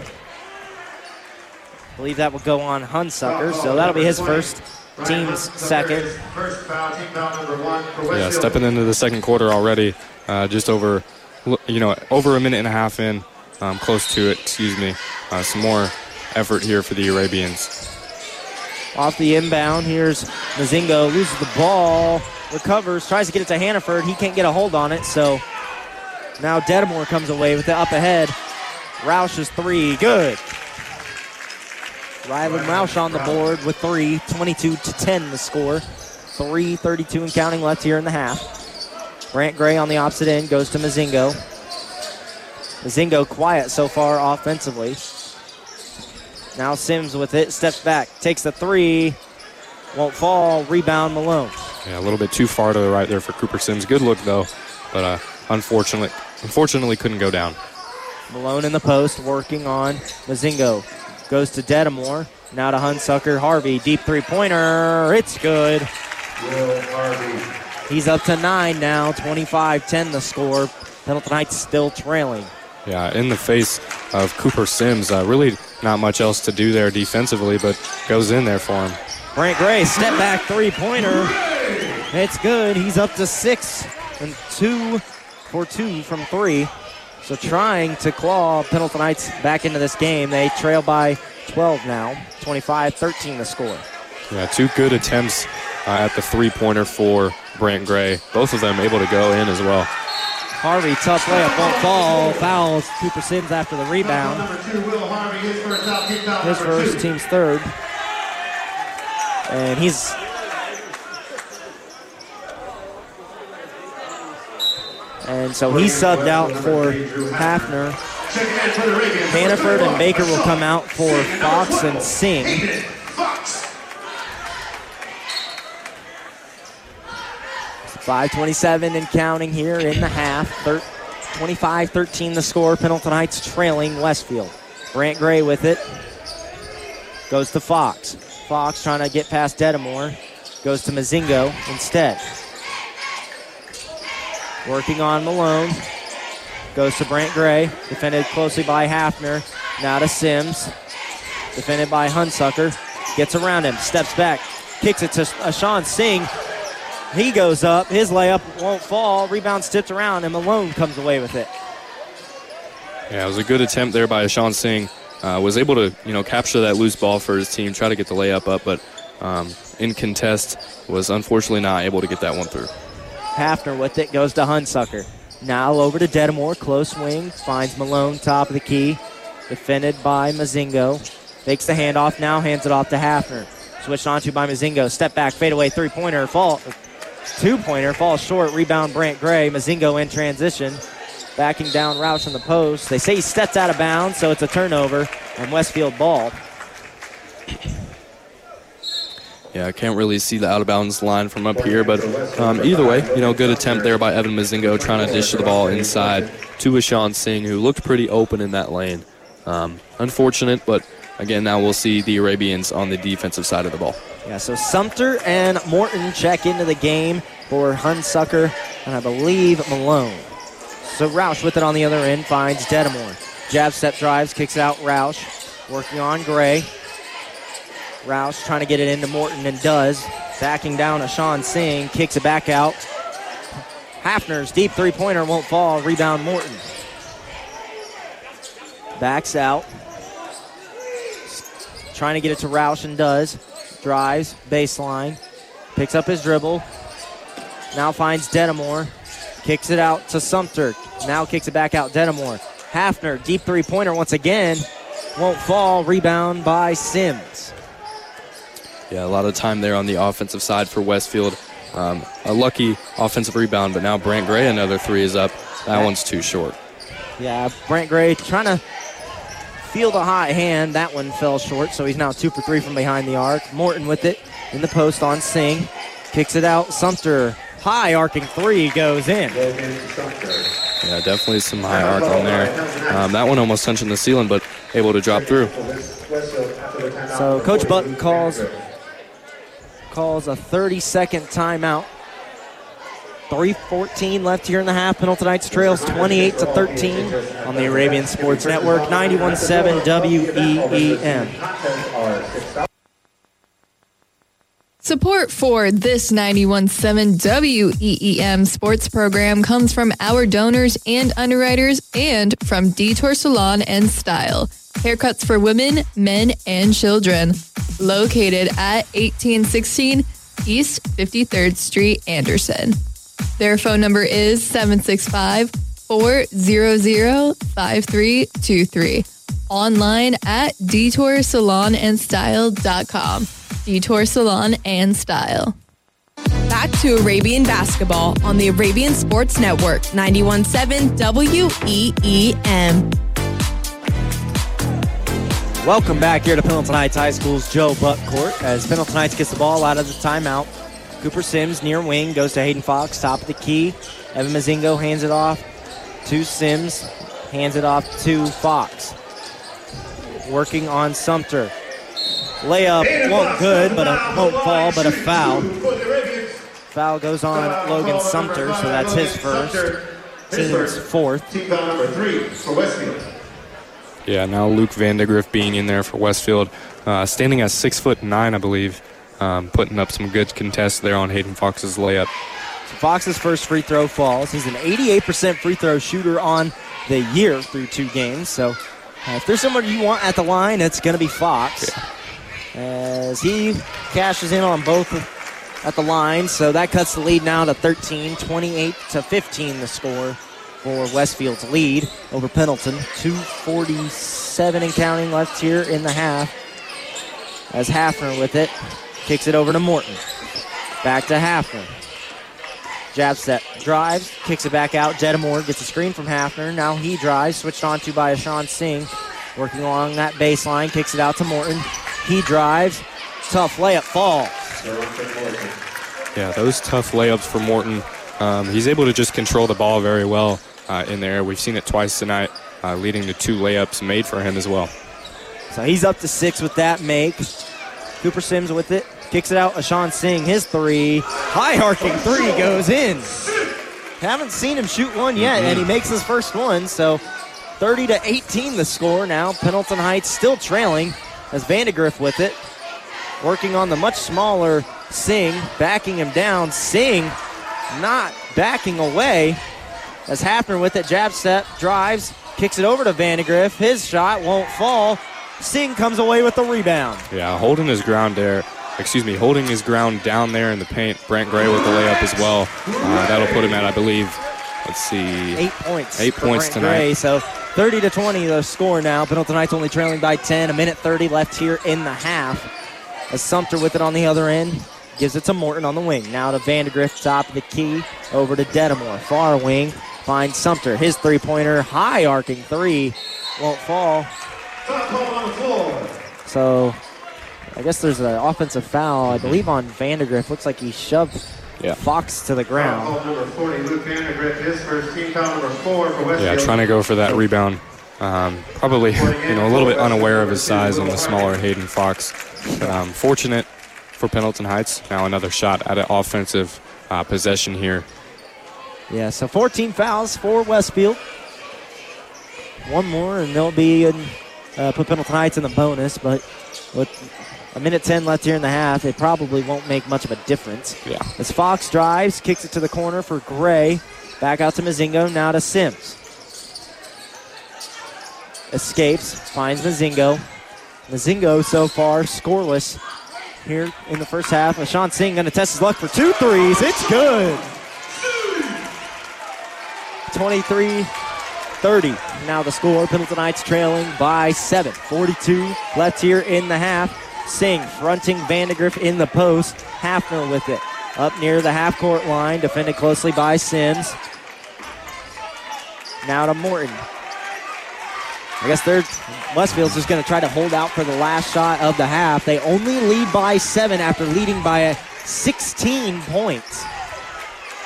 I believe that will go on Hunsucker, so that'll be his first, team's second. Yeah, stepping into the second quarter already, just over a minute and a half in, close to it, some more effort here for the Arabians. Off the inbound, here's Mazingo, loses the ball, recovers, tries to get it to Hannaford. He can't get a hold on it, so now Dedamore comes away with it up ahead. Roush's three, good. Rylan Roush on the board with three, 22-10 the score. 3:32 and counting left here in the half. Brant Gray on the opposite end goes to Mazingo. Mazingo quiet so far offensively. Now Sims with it, steps back, takes the three, won't fall, rebound Malone. Yeah, a little bit too far to the right there for Cooper Sims. Good look though, but unfortunately couldn't go down. Malone in the post, working on Mazingo. Goes to Dedamore, now to Hunsucker. Harvey, deep three-pointer, it's good. Will Harvey. He's up to 9 now, 25-10 the score. Pendleton Heights still trailing. Yeah, in the face of Cooper Sims, really not much else to do there defensively, but goes in there for him. Brant Gray, step back three-pointer. It's good. He's up to 6 and 2 for 2 from 3. So trying to claw Pendleton Heights back into this game. They trail by 12 now, 25-13 the score. Yeah, 2 good attempts at the three-pointer for Brant Gray. Both of them able to go in as well. Harvey, tough layup, won't fall. Fouls Cooper Sims after the rebound. Number 2, Will Harvey, his first out, kick foul His number first, 2. team's third. And he's... And so he's subbed out for Hafner. Hannaford and Baker will come out for Fox and Singh. 5:27 and counting here in the half. 25-13 the score. Pendleton Heights trailing Westfield. Brant Gray with it. Goes to Fox. Fox trying to get past Dedamore. Goes to Mazingo instead. Working on Malone. Goes to Brant Gray. Defended closely by Hafner. Now to Sims. Defended by Hunsucker. Gets around him. Steps back. Kicks it to Ashawn Singh. He goes up. His layup won't fall. Rebound tipped around, and Malone comes away with it. Yeah, it was a good attempt there by Ashawn Singh. Was able to, capture that loose ball for his team, try to get the layup up, but in contest was unfortunately not able to get that one through. Hafner with it, goes to Hunsucker. Now over to Dedamore, close wing, finds Malone, top of the key. Defended by Mazingo. Takes the handoff, now hands it off to Hafner. Switched onto by Mazingo. Step back, fadeaway, three-pointer, two-pointer, falls short, rebound Brant Gray. Mazingo in transition. Backing down Roush on the post. They say he stepped out of bounds, so it's a turnover, and Westfield ball. Yeah, I can't really see the out-of-bounds line from up here, but either way, good attempt there by Evan Mazingo trying to dish the ball inside to Ashawn Singh, who looked pretty open in that lane. Unfortunate, but again, now we'll see the Arabians on the defensive side of the ball. Yeah, so Sumter and Morton check into the game for Hunsucker and I believe Malone. So Roush with it on the other end finds Dedamore. Jab step drives, kicks it out Roush. Working on Gray. Roush trying to get it into Morton and does. Backing down Ashawn Singh, kicks it back out. Hafner's deep three-pointer won't fall. Rebound Morton. Backs out. Trying to get it to Roush and does. Drives, baseline. Picks up his dribble. Now finds Dedamore. Kicks it out to Sumter. Now kicks it back out Dedamore. Hafner, deep three-pointer once again. Won't fall. Rebound by Sims. Yeah, a lot of time there on the offensive side for Westfield. A lucky offensive rebound, but now Brant Gray, another three is up. That one's too short. Yeah, Brant Gray trying to field a hot hand. That one fell short, so he's now 2 for 3 from behind the arc. Morton with it in the post on Singh. Kicks it out. Sumter High arcing three goes in. Yeah, definitely some high arc on there. That one almost touching the ceiling, but able to drop through. So Coach Button calls a 30-second timeout. 3:14 left here in the half. Pendleton Heights trails 28-13 on the Arabian Sports Network, 91.7 WEEM. Support for this 91.7 WEEM sports program comes from our donors and underwriters and from Detour Salon and Style. Haircuts for women, men, and children. Located at 1816 East 53rd Street, Anderson. Their phone number is 765-400-5323. Online at DetourSalonandStyle.com. Detour Salon and Style. Back to Arabian basketball on the Arabian Sports Network, 91.7 WEEM. Welcome back here to Pendleton Heights High School's Joe Buck Court as Pendleton Heights gets the ball out of the timeout. Cooper Sims near wing goes to Hayden Fox, top of the key. Evan Mazingo hands it off to Sims, hands it off to Fox. Working on Sumter. Layup won't good, but won't fall, but a foul. Foul goes on Logan Sumter, so that's his first. Team's fourth. Team foul number 3 for Westfield. Yeah, now Luke Vandegrift being in there for Westfield, standing at 6'9", I believe, putting up some good contests there on Hayden Fox's layup. So Fox's first free throw falls. He's an 88% free throw shooter on the year through 2 games. So if there's someone you want at the line, it's going to be Fox. Yeah. As he cashes in on both at the line. So that cuts the lead now to 13, 28-15 the score for Westfield's lead over Pendleton. 2:47 and counting left here in the half. As Hafner with it, kicks it over to Morton. Back to Hafner. Jab set, drives, kicks it back out. Jedamore gets a screen from Hafner. Now he drives, switched on to by Ashawn Singh. Working along that baseline, kicks it out to Morton. He drives, tough layup falls. Yeah, those tough layups for Morton. He's able to just control the ball very well in there. We've seen it twice tonight, leading to 2 layups made for him as well. So he's up to 6 with that make. Cooper Sims with it, kicks it out. Ashawn Singh, his 3. High arcing 3 goes in. Haven't seen him shoot one yet, and he makes his first one. So 30-18 the score now. Pendleton Heights still trailing as Vandegrift with it. Working on the much smaller Singh, backing him down. Singh not backing away as Hafner with it. Jab step, drives, kicks it over to Vandegrift. His shot won't fall. Singh comes away with the rebound. Yeah, holding his ground down there in the paint. Brant Gray with the layup as well. That'll put him at, I believe, let's see, 8 points. 8 points Brant tonight. Gray, so 30-20 the score now. Pendleton Heights only trailing by 10. 1:30 left here in the half. As Sumter with it on the other end. Gives it to Morton on the wing. Now to Vandegrift, top of the key. Over to Dedamore. Far wing. Finds Sumter. His three-pointer. High arcing 3. Won't fall. So I guess there's an offensive foul, I believe, on Vandegrift. Looks like he shoved Fox to the ground. Foul number 40, Luke Vandegrift, his first team foul number 4 for Westfield. Yeah, trying to go for that rebound. Probably, a little bit unaware of his size on the smaller Hayden Fox. Fortunate for Pendleton Heights. Now another shot at an offensive possession here. Yeah, so 14 fouls for Westfield. One more, and they'll be in, put Pendleton Heights in the bonus, but with 1:10 left here in the half, it probably won't make much of a difference. Yeah. As Fox drives, kicks it to the corner for Gray. Back out to Mazingo, now to Sims. Escapes, finds Mazingo. Mazingo so far scoreless here in the first half. Ashawn Singh going to test his luck for 2 threes. It's good. 23-30. Now the score. Pendleton Heights trailing by 7. 42 left here in the half. Singh fronting Vandegrift in the post. Hafner with it. Up near the half-court line. Defended closely by Sims. Now to Morton. I guess Westfield's just going to try to hold out for the last shot of the half. They only lead by 7 after leading by 16 points.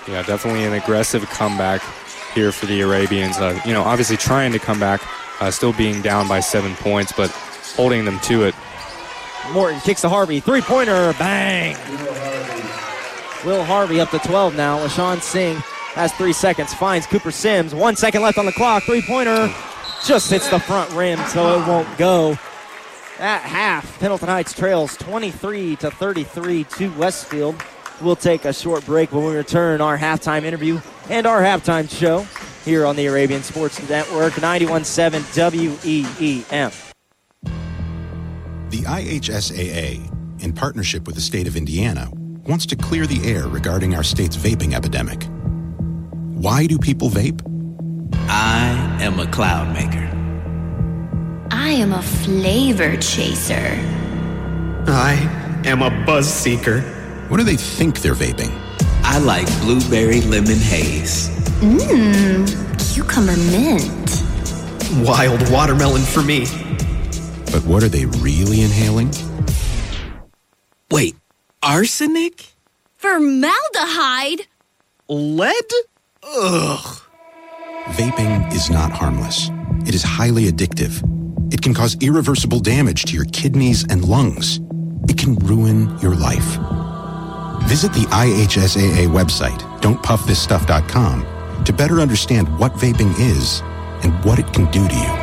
Yeah, definitely an aggressive comeback here for the Arabians. Obviously trying to come back, still being down by 7 points, but holding them to it. Morton kicks to Harvey. Three-pointer. Bang. Will Harvey up to 12 now. LaShawn Singh has 3 seconds. Finds Cooper Sims. 1 second left on the clock. Three-pointer. Just hits the front rim, so it won't go. At half, Pendleton Heights trails 23-33 to Westfield. We'll take a short break. When we return, our halftime interview and our halftime show here on the Arabian Sports Network, 91.7 WEEM. The IHSAA, in partnership with the state of Indiana, wants to clear the air regarding our state's vaping epidemic. Why do people vape? I am a cloud maker. I am a flavor chaser. I am a buzz seeker. What do they think they're vaping? I like blueberry lemon haze. Cucumber mint. Wild watermelon for me. But what are they really inhaling? Wait, arsenic? Formaldehyde? Lead? Ugh. Vaping is not harmless. It is highly addictive. It can cause irreversible damage to your kidneys and lungs. It can ruin your life. Visit the IHSAA website, don'tpuffthisstuff.com, to better understand what vaping is and what it can do to you.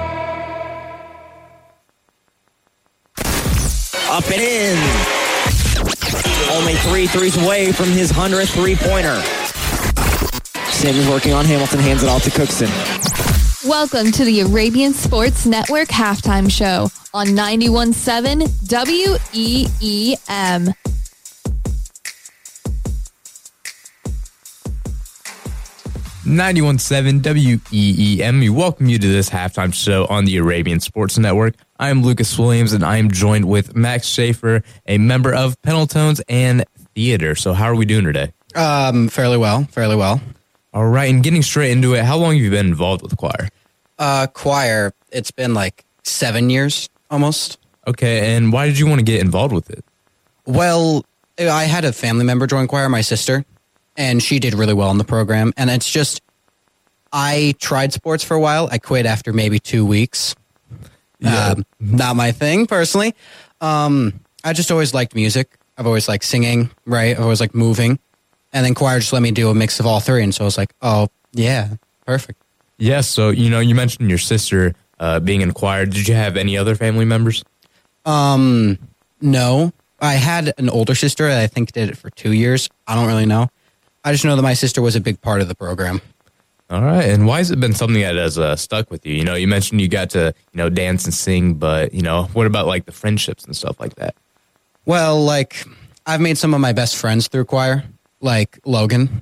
Up and in. Only 3 threes away from his 100th three-pointer. Sims working on Hamilton, hands it off to Cookson. Welcome to the Arabian Sports Network halftime show on 91.7 WEEM. WEEM. We welcome you to this halftime show on the Arabian Sports Network. I am Lucas Williams, and I am joined with Max Schaefer, a member of Pendletones and Theater. So how are we doing today? Fairly well. All right, and getting straight into it, how long have you been involved with choir? Choir, it's been like 7 years almost. Okay, and why did you want to get involved with it? Well, I had a family member join choir, my sister, and she did really well in the program. And it's just, I tried sports for a while. I quit after maybe 2 weeks. Yeah. Not my thing, personally. I just always liked music. I've always liked singing, right? I've always liked moving. And then choir just let me do a mix of all three. And so I was like, oh, yeah, perfect. Yeah, so, you mentioned your sister being in choir. Did you have any other family members? No. I had an older sister that I think did it for 2 years. I don't really know. I just know that my sister was a big part of the program. All right, and why has it been something that has stuck with you? You mentioned you got to, dance and sing, but, what about, like, the friendships and stuff like that? Well, like, I've made some of my best friends through choir, like Logan.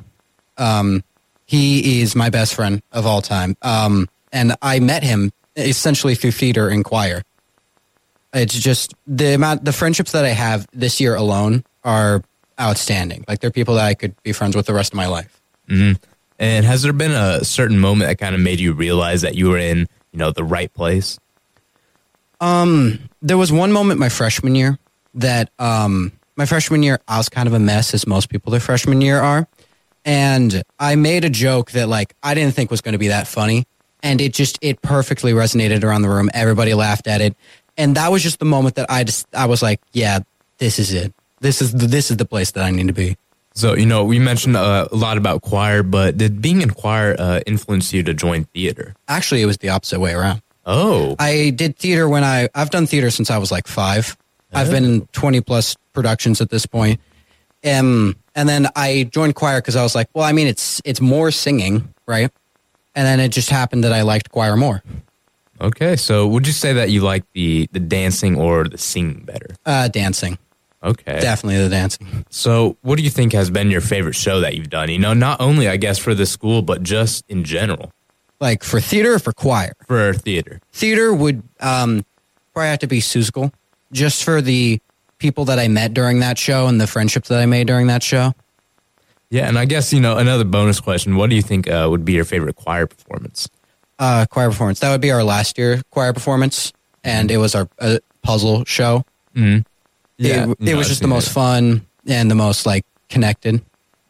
He is my best friend of all time. And I met him essentially through theater and choir. It's just the friendships that I have this year alone are outstanding. Like, they're people that I could be friends with the rest of my life. Mm-hmm. And has there been a certain moment that kind of made you realize that you were in, the right place? There was one moment my freshman year that, I was kind of a mess, as most people their freshman year are. And I made a joke that, like, I didn't think was going to be that funny. And it perfectly resonated around the room. Everybody laughed at it. And that was just the moment that I was like, yeah, this is it. This is the place that I need to be. So, we mentioned a lot about choir, but did being in choir influence you to join theater? Actually, it was the opposite way around. Oh. I did theater I've done theater since I was like 5. Oh. I've been in 20 plus productions at this point. And then I joined choir because I was like, well, I mean, it's more singing, right? And then it just happened that I liked choir more. Okay, so would you say that you like the dancing or the singing better? Dancing. Okay. Definitely the dancing. So what do you think has been your favorite show that you've done? Not only, I guess, for the school, but just in general. Like for theater or for choir? For theater. Theater would probably have to be Seussical, just for the people that I met during that show and the friendships that I made during that show. Yeah, and I guess, another bonus question, what do you think would be your favorite choir performance? Choir performance. That would be our last year choir performance, and it was our puzzle show. Mm-hmm. Yeah, it was just the most fun and the most, like, connected.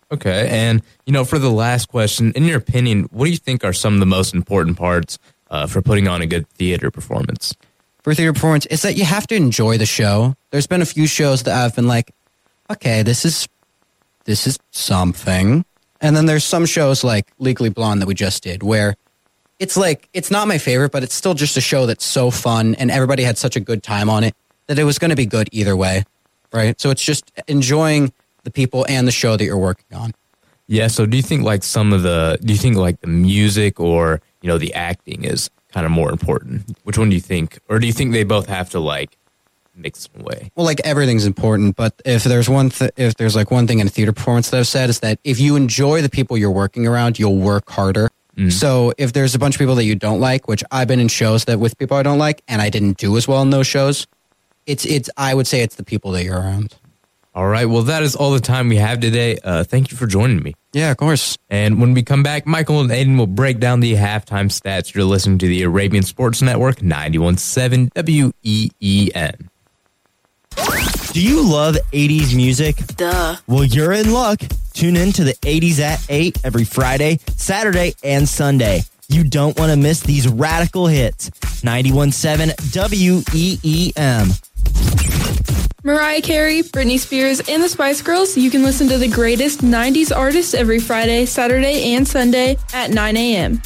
Okay, and for the last question, in your opinion, what do you think are some of the most important parts for putting on a good theater performance? For theater performance, it's that you have to enjoy the show. There's been a few shows that I've been like, okay, this is something. And then there's some shows like Legally Blonde that we just did where it's like, it's not my favorite, but it's still just a show that's so fun and everybody had such a good time on it that it was going to be good either way, right? So it's just enjoying the people and the show that you're working on. Yeah, so do you think like the music or, the acting is kind of more important? Which one do you think? Or do you think they both have to like mix in a way? Well, like everything's important, but if there's one thing in a theater performance that I've said is that if you enjoy the people you're working around, you'll work harder. Mm-hmm. So if there's a bunch of people that you don't like, which I've been in shows that with people I don't like, and I didn't do as well in those shows, I would say it's the people that you're around. All right. Well, that is all the time we have today. Thank you for joining me. Yeah, of course. And when we come back, Michael and Aiden will break down the halftime stats. You're listening to the Arabian Sports Network, 91.7 WEEM. Do you love 80s music? Duh. Well, you're in luck. Tune in to the 80s at 8 every Friday, Saturday, and Sunday. You don't want to miss these radical hits. 91.7 WEEM. Mariah Carey, Britney Spears, and the Spice Girls. You can listen to the greatest 90s artists every Friday, Saturday, and Sunday at 9 a.m.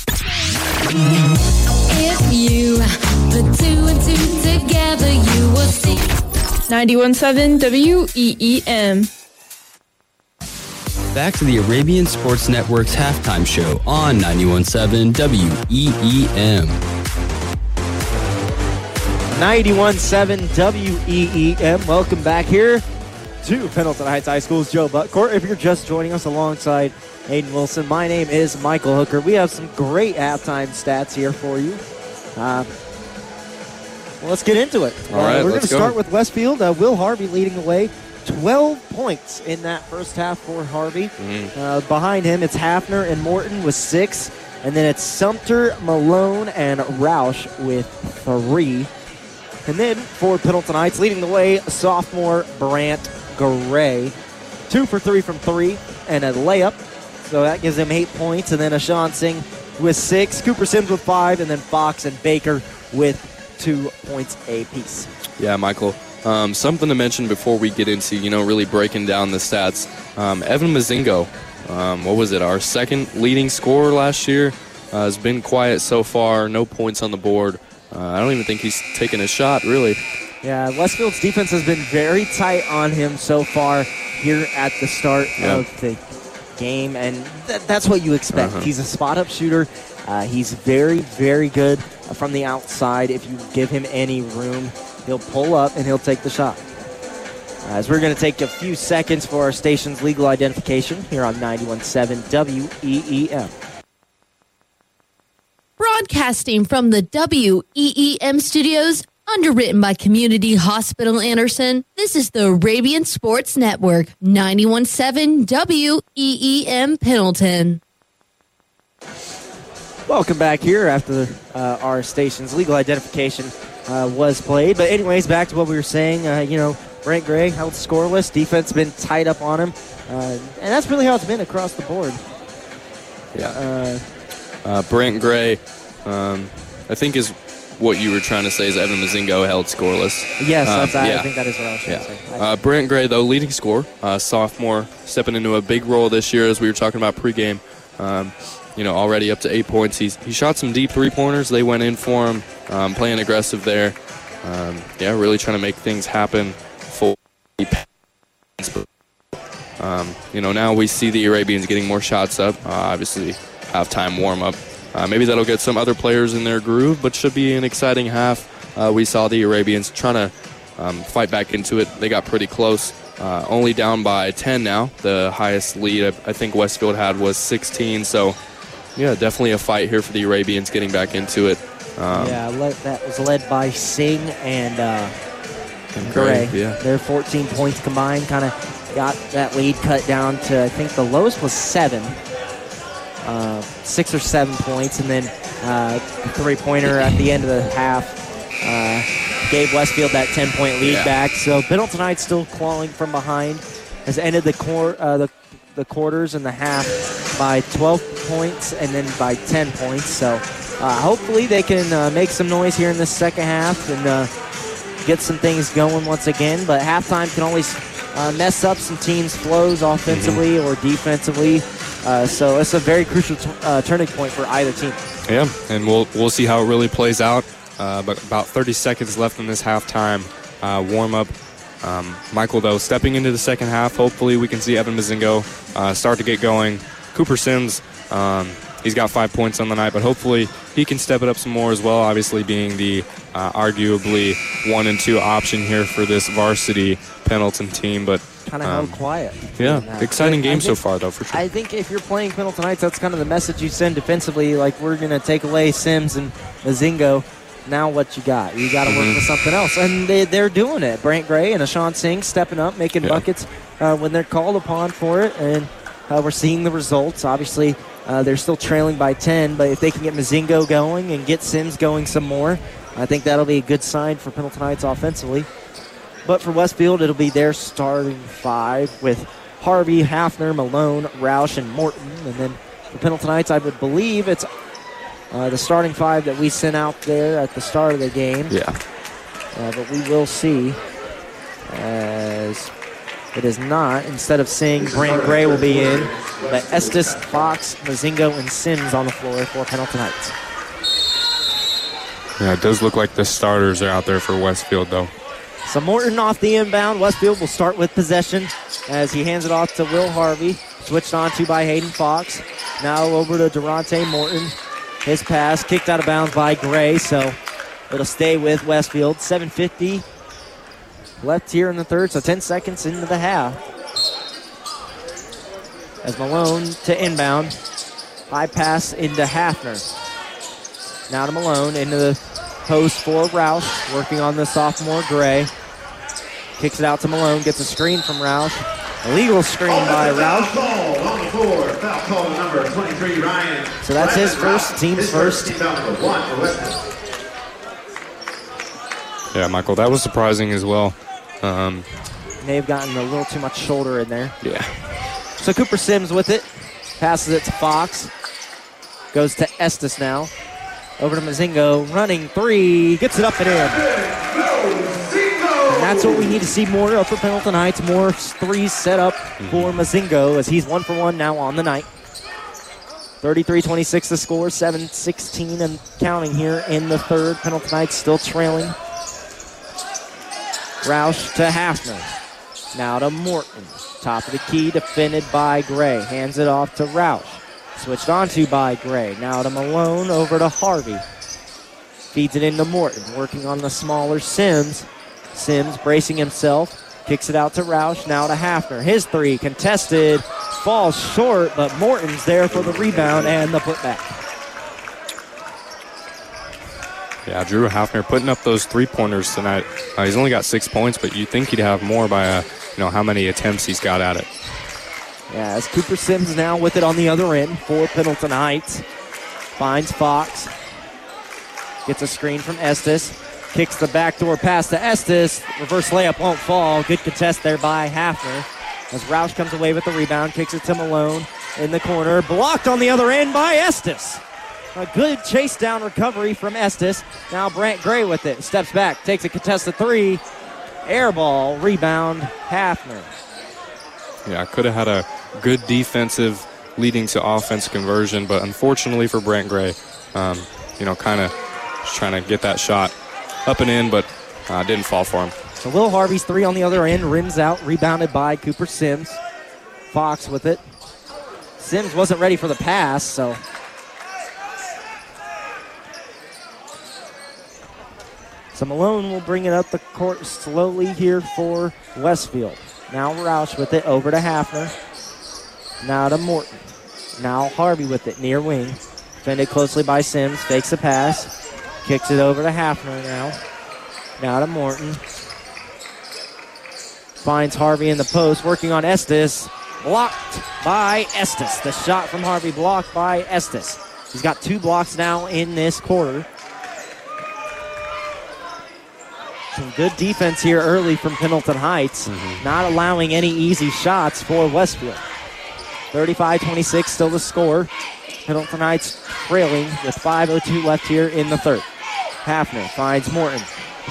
If you put 2 and 2 together, you will see. 91.7 WEEM. Back to the Arabian Sports Network's halftime show on 91.7 WEEM. 91.7 WEEM. Welcome back here to Pendleton Heights High School's Joe Buttcourt. If you're just joining us alongside Aiden Wilson, my name is Michael Hooker. We have some great halftime stats here for you. Well, let's get into it. All right, we're going to go. start with Westfield. Will Harvey leading the way. 12 points in that first half for Harvey. Behind him, it's Hafner and Morton with 6. And then it's Sumter, Malone, and Roush with 3. And then for Pendleton Heights, leading the way, sophomore Brant Gray. 2 for 3 from 3 and a layup. So that gives him 8 points. And then Ashan Singh with 6. Cooper Sims with 5. And then Fox and Baker with 2 points apiece. Yeah, Michael. Something to mention before we get into, really breaking down the stats. Evan Mazingo, what was it, our second leading scorer last year, has been quiet so far. No points on the board. I don't even think he's taken a shot, really. Yeah, Westfield's defense has been very tight on him so far here at the start of the game, and that's what you expect. He's a spot-up shooter. He's very, very good from the outside. If you give him any room, he'll pull up and he'll take the shot. As we're going to take a few seconds for our station's legal identification here on 91.7 WEEM. Broadcasting from the WEEM studios, underwritten by Community Hospital Anderson, this is the Arabian Sports Network, 91.7 WEEM Pendleton. Welcome back here after our station's legal identification was played. But anyways, back to what we were saying, Brant Gray held scoreless. Defense been tied up on him. And that's really how it's been across the board. Yeah. Brant Gray, I think is what you were trying to say is Evan Mazingo held scoreless. Yes, I think that is what I was trying to say. Brant Gray, though, leading scorer, sophomore, stepping into a big role this year as we were talking about pregame. Already up to 8 points. He shot some deep three-pointers. They went in for him, playing aggressive there. Really trying to make things happen. Now we see the Arabians getting more shots up. Obviously, halftime warm-up. Maybe that'll get some other players in their groove, but should be an exciting half. We saw the Arabians trying to fight back into it. They got pretty close. Only down by 10 now. The highest lead I think Westfield had was 16. So, definitely a fight here for the Arabians getting back into it. That was led by Singh and Gray. Yeah. Their 14 points combined kind of got that lead cut down to, I think the lowest was 7. 6 or 7 points, and then a three-pointer at the end of the half gave Westfield that 10-point lead back. So Pendleton Heights still clawing from behind, has ended the the quarters and the half by 12 points and then by 10 points. So hopefully they can make some noise here in the second half and get some things going once again. But halftime can always mess up some teams' flows offensively or defensively. So it's a very crucial turning point for either team. Yeah, and we'll see how it really plays out. But about 30 seconds left in this halftime warm-up. Michael, though, stepping into the second half, hopefully we can see Evan Mozingo start to get going. Cooper Sims, he's got 5 points on the night, but hopefully he can step it up some more as well, obviously being the arguably 1 and 2 option here for this varsity Pendleton team. But kind of held quiet. Yeah, exciting game so far, though, for sure. I think if you're playing Pendleton Heights, that's kind of the message you send defensively, like we're going to take away Sims and Mozingo. Now what you got? You got to work with something else. And they're doing it. Brant Gray and Ashawn Singh stepping up, making buckets when they're called upon for it. And we're seeing the results. Obviously, they're still trailing by 10, but if they can get Mozingo going and get Sims going some more, I think that'll be a good sign for Pendleton Heights offensively. But for Westfield, it'll be their starting 5 with Harvey, Hafner, Malone, Roush, and Morton. And then for Pendleton Heights, I would believe it's the starting 5 that we sent out there at the start of the game. Yeah. But we will see, as it is not. Instead of Singh, Brant Gray will be in. But Estes, Fox, Mozingo, and Sims on the floor for Pendleton Heights. Yeah, it does look like the starters are out there for Westfield, though. So Morton off the inbound. Westfield will start with possession as he hands it off to Will Harvey. Switched on to by Hayden Fox. Now over to Durante Morton. His pass kicked out of bounds by Gray, so it'll stay with Westfield. 7:50 left here in the third, so 10 seconds into the half. As Malone to inbound. High pass into Hafner. Now to Malone into the post for Roush, working on the sophomore Gray. Kicks it out to Malone, gets a screen from Roush. Illegal screen by Roush. Foul call number 23, Ryan. So that's his first, team's first. Yeah, Michael, that was surprising as well. May have gotten a little too much shoulder in there. Yeah. So Cooper Sims with it. Passes it to Fox. Goes to Estes now. Over to Mozingo. Running 3. Gets it up and in. And that's what we need to see more of for Pendleton Heights. More 3s set up for Mozingo as he's 1 for 1 now on the night. 33-26 the score. 7-16 and counting here in the third. Pendleton Heights still trailing. Roush to Hafner. Now to Morton. Top of the key, defended by Gray. Hands it off to Roush. Switched on to by Gray. Now to Malone, over to Harvey. Feeds it into Morton, working on the smaller Sims. Sims bracing himself. Kicks it out to Roush. Now to Hafner. His 3 contested. Falls short, but Morton's there for the rebound and the putback. Yeah, Drew Hafner putting up those 3-pointers tonight. He's only got 6 points, but you'd think he'd have more by how many attempts he's got at it. Yeah, as Cooper Sims now with it on the other end for Pendleton Heights. Finds Fox. Gets a screen from Estes. Kicks the backdoor pass to Estes. Reverse layup won't fall. Good contest there by Hafner. As Roush comes away with the rebound. Kicks it to Malone in the corner. Blocked on the other end by Estes. A good chase down recovery from Estes. Now Brant Gray with it. Steps back. Takes a contested 3. Air ball. Rebound. Hafner. Yeah, could have had a good defensive leading to offense conversion, but unfortunately for Brant Gray, kind of just trying to get that shot up and in, but didn't fall for him. So Will Harvey's 3 on the other end, rims out, rebounded by Cooper Sims. Fox with it. Sims wasn't ready for the pass, so. So Malone will bring it up the court slowly here for Westfield. Now Roush with it, over to Hafner. Now to Morton. Now Harvey with it, near wing. Defended closely by Sims, fakes the pass. Kicks it over to Hafner now. Now to Morton. Finds Harvey in the post, working on Estes. Blocked by Estes. The shot from Harvey blocked by Estes. He's got 2 blocks now in this quarter. Some good defense here early from Pendleton Heights, not allowing any easy shots for Westfield. 35-26 still the score. Pendleton Heights trailing with 5:02 left here in the third. Hafner finds Morton.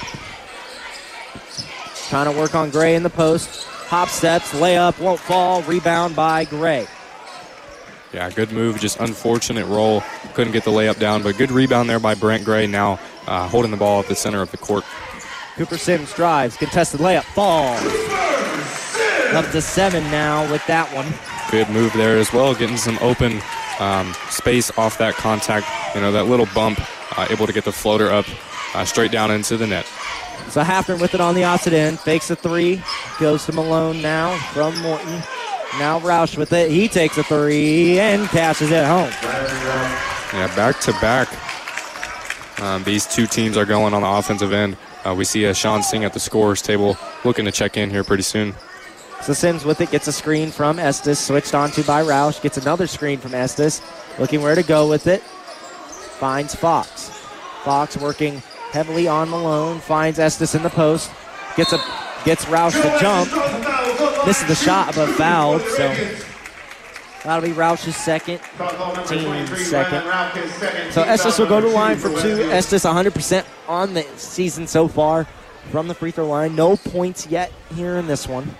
Trying to work on Gray in the post. Hop steps, layup, won't fall. Rebound by Gray. Yeah, good move. Just unfortunate roll. Couldn't get the layup down, but good rebound there by Brent Gray. Now holding the ball at the center of the court. Cooper Sims drives, contested layup, falls. Up to 7 now with that one. Good move there as well, getting some open space off that contact. That little bump, able to get the floater up straight down into the net. So Hafner with it on the opposite end, fakes a 3, goes to Malone now from Morton. Now Roush with it. He takes a 3 and cashes it home. Yeah, back-to-back. These two teams are going on the offensive end. We see Sean Singh at the scorer's table looking to check in here pretty soon. So Sims with it, gets a screen from Estes, switched onto by Roush, gets another screen from Estes, looking where to go with it. Finds Fox. Fox working heavily on Malone, finds Estes in the post, gets Roush to jump. Misses the shot, but fouled, so that'll be Roush's second, team's second. So Estes will go to the line for 2. Estes 100% on the season so far from the free throw line. No points yet here in this one.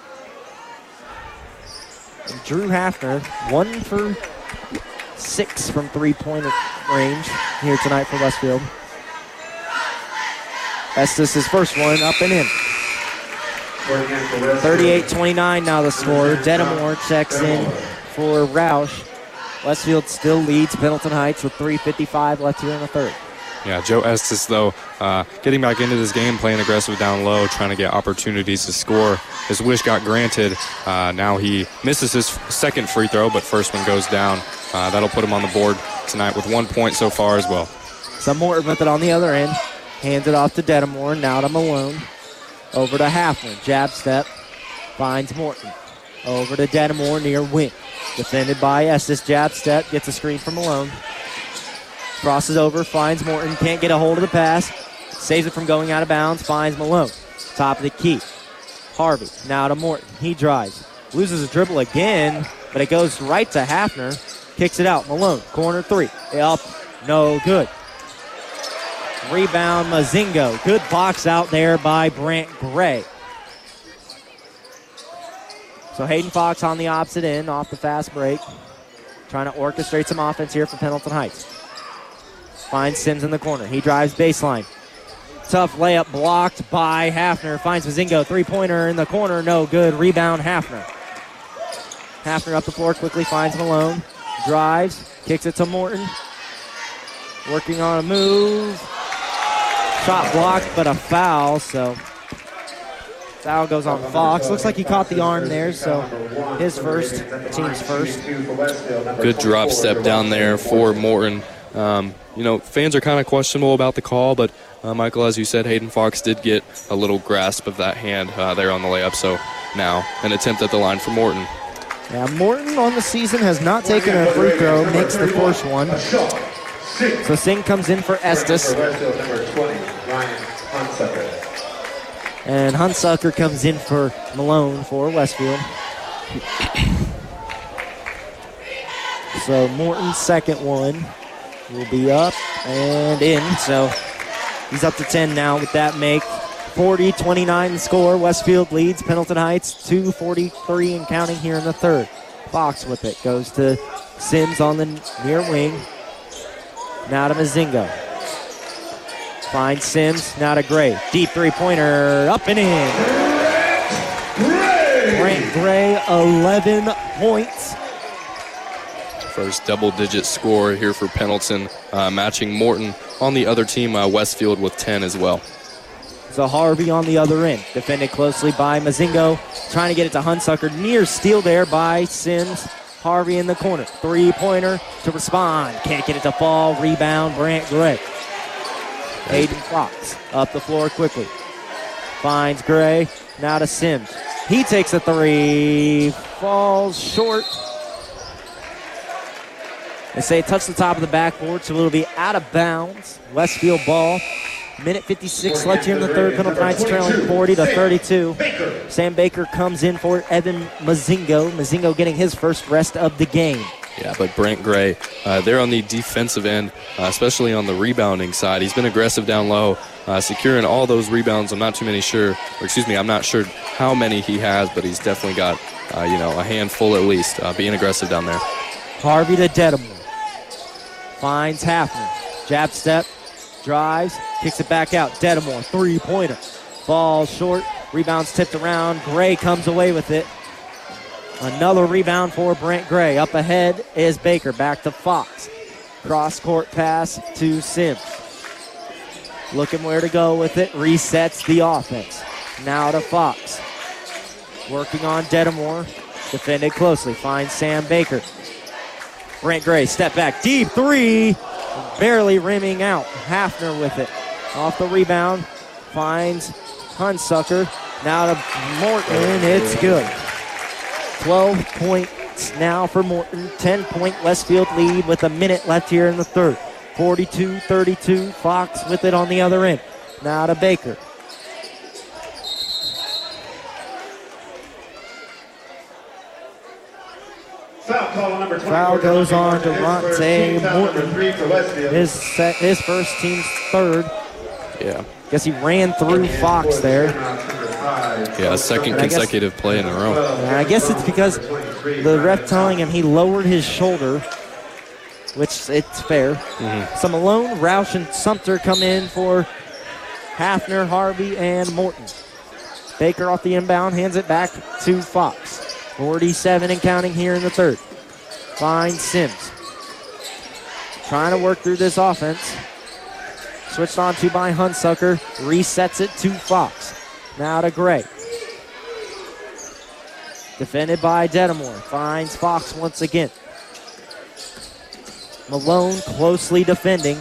And Drew Hafner, 1 for 6 from three-point range here tonight for Westfield. Estes, his first one, up and in. 38-29 now the score. Dedamore checks in for Roush. Westfield still leads Pendleton Heights with 3:55 left here in the third. Yeah, Joe Estes, though, getting back into this game, playing aggressive down low, trying to get opportunities to score. His wish got granted. Now he misses his second free throw, but first one goes down. That'll put him on the board tonight with 1 point so far as well. Some more with it on the other end. Hands it off to Dedamore, now to Malone. Over to Hafner, jab step, finds Morton. Over to Dedamore near wing. Defended by Estes, jab step, gets a screen from Malone. Crosses over, finds Morton, can't get a hold of the pass. Saves it from going out of bounds, finds Malone. Top of the key. Harvey, now to Morton. He drives. Loses a dribble again, but it goes right to Hafner. Kicks it out. Malone, corner 3. Up, no good. Rebound, Mazingo. Good box out there by Brant Gray. So Hayden Fox on the opposite end, off the fast break. Trying to orchestrate some offense here for Pendleton Heights. Finds Sims in the corner. He drives baseline. Tough layup blocked by Hafner. Finds Mazingo. Three-pointer in the corner. No good. Rebound, Hafner. Hafner up the floor. Quickly finds Malone. Drives. Kicks it to Morton. Working on a move. Shot blocked, but a foul. So foul goes on Fox. Looks like he caught the arm there. So his first, team's first. Good drop step down there for Morton. Fans are kind of questionable about the call, but Michael, as you said, Hayden Fox did get a little grasp of that hand there on the layup. So now an attempt at the line for Morton. Yeah, Morton on the season has not taken a free throw, makes the first one. So Singh comes in for Estes. And Hunsucker comes in for Malone for Westfield. So Morton's second one will be up and in. So he's up to 10 now with that make. 40-29 score. Westfield leads Pendleton Heights 2:43 and counting here in the third. Fox with it. Goes to Sims on the near wing. Now to Mazingo. Finds Sims. Now to Gray. Deep three-pointer. Up and in. Brant Gray, 11 points. First double-digit score here for Pendleton, matching Morton on the other team, Westfield with 10 as well. So Harvey on the other end, defended closely by Mazingo, trying to get it to Hunsucker. Near steal there by Sims. Harvey in the corner. Three-pointer to respond. Can't get it to fall. Rebound, Brant Gray. Hayden Fox up the floor quickly. Finds Gray. Now to Sims. He takes a three. Falls short. They say touch the top of the backboard, so it'll be out of bounds. Westfield ball. Minute 56 left here in the third. Pendleton Heights trailing 40-32. Sam Baker comes in for Evan Mazingo. Mazingo getting his first rest of the game. Yeah, but Brant Gray, they're on the defensive end, especially on the rebounding side. He's been aggressive down low, securing all those rebounds. I'm not sure how many he has, but he's definitely got, a handful at least, being aggressive down there. Harvey to Dedamore. Finds Hafner. Jab step, drives, kicks it back out. Dedamore, three-pointer. Falls short, rebounds tipped around. Gray comes away with it. Another rebound for Brant Gray. Up ahead is Baker. Back to Fox. Cross-court pass to Sims. Looking where to go with it. Resets the offense. Now to Fox. Working on Dedamore. Defended closely. Finds Sam Baker. Brant Gray, step back. Deep three. Barely rimming out. Hafner with it. Off the rebound. Finds Hunsucker. Now to Morton. It's good. 12 points now for Morton. 10-point Westfield lead with a minute left here in the third. 42-32. Fox with it on the other end. Now to Baker. Foul goes on to Ronte Morton. His first, team's third. Yeah. Guess he ran through Fox there. Yeah, second consecutive play in a row. And I guess it's because the ref telling him he lowered his shoulder, which it's fair. Mm-hmm. So Malone, Roush, and Sumter come in for Hafner, Harvey, and Morton. Baker off the inbound, hands it back to Fox. 47 and counting here in the third. Finds Sims. Trying to work through this offense. Switched on to by Hunsucker. Resets it to Fox. Now to Gray. Defended by Dedamore. Finds Fox once again. Malone closely defending.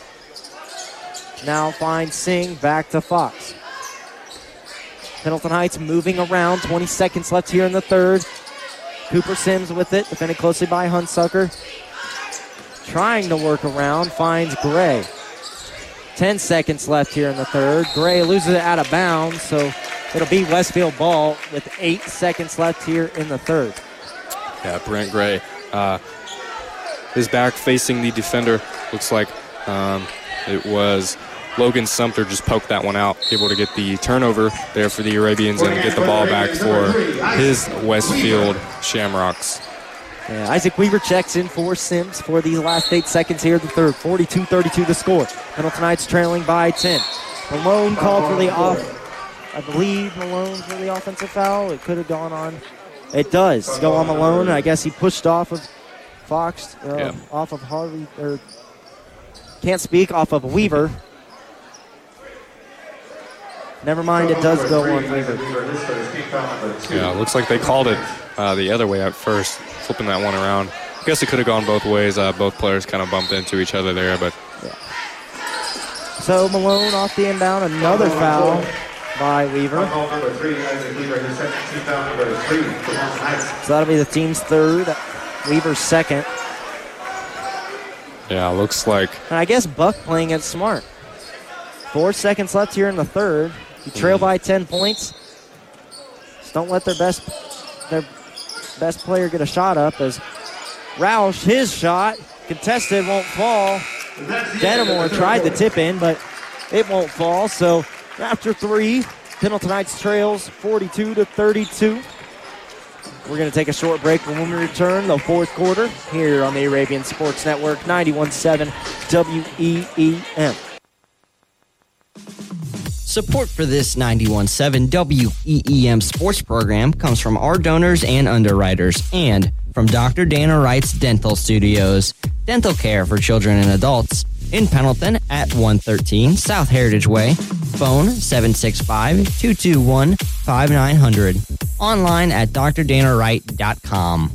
Now finds Singh. Back to Fox. Pendleton Heights moving around. 20 seconds left here in the third. Cooper Sims with it. Defended closely by Hunsucker. Trying to work around. Finds Gray. 10 seconds left here in the third. Gray loses it out of bounds, so it'll be Westfield ball with 8 seconds left here in the third. Yeah, Brant Gray. His back facing the defender. Looks like it was Logan Sumter just poked that one out, able to get the turnover there for the Arabians and get the ball back for his Westfield Shamrocks. Yeah, Isaac Weaver checks in for Sims for these last 8 seconds here in the third. 42-32 the score. Pendleton Heights trailing by 10. Malone called for the I believe Malone for the offensive foul. It could have gone on. It does go on Malone. I guess he pushed off of Fox, off of Harvey, or can't speak, off of Weaver. Never mind, it does go on Weaver. Yeah, it looks like they called it the other way at first, flipping that one around. I guess it could have gone both ways. Both players kind of bumped into each other there, but. Yeah. So Malone off the inbound, another foul by Weaver. So that'll be the team's third, Weaver's second. Yeah, looks like. And I guess Buck playing it smart. 4 seconds left here in the third. You trail by 10 points. Just don't let their best player get a shot up as Roush, his shot, contested, won't fall. Dedamore tried the tip in, but it won't fall. So after three, Pendleton Heights trails 42-32. We're going to take a short break, but when we return, the fourth quarter here on the Arabian Sports Network, 91.7 WEEM. Support for this 91.7 WEEM sports program comes from our donors and underwriters and from Dr. Dana Wright's Dental Studios. Dental care for children and adults in Pendleton at 113 South Heritage Way. Phone 765-221-5900. Online at drdanawright.com.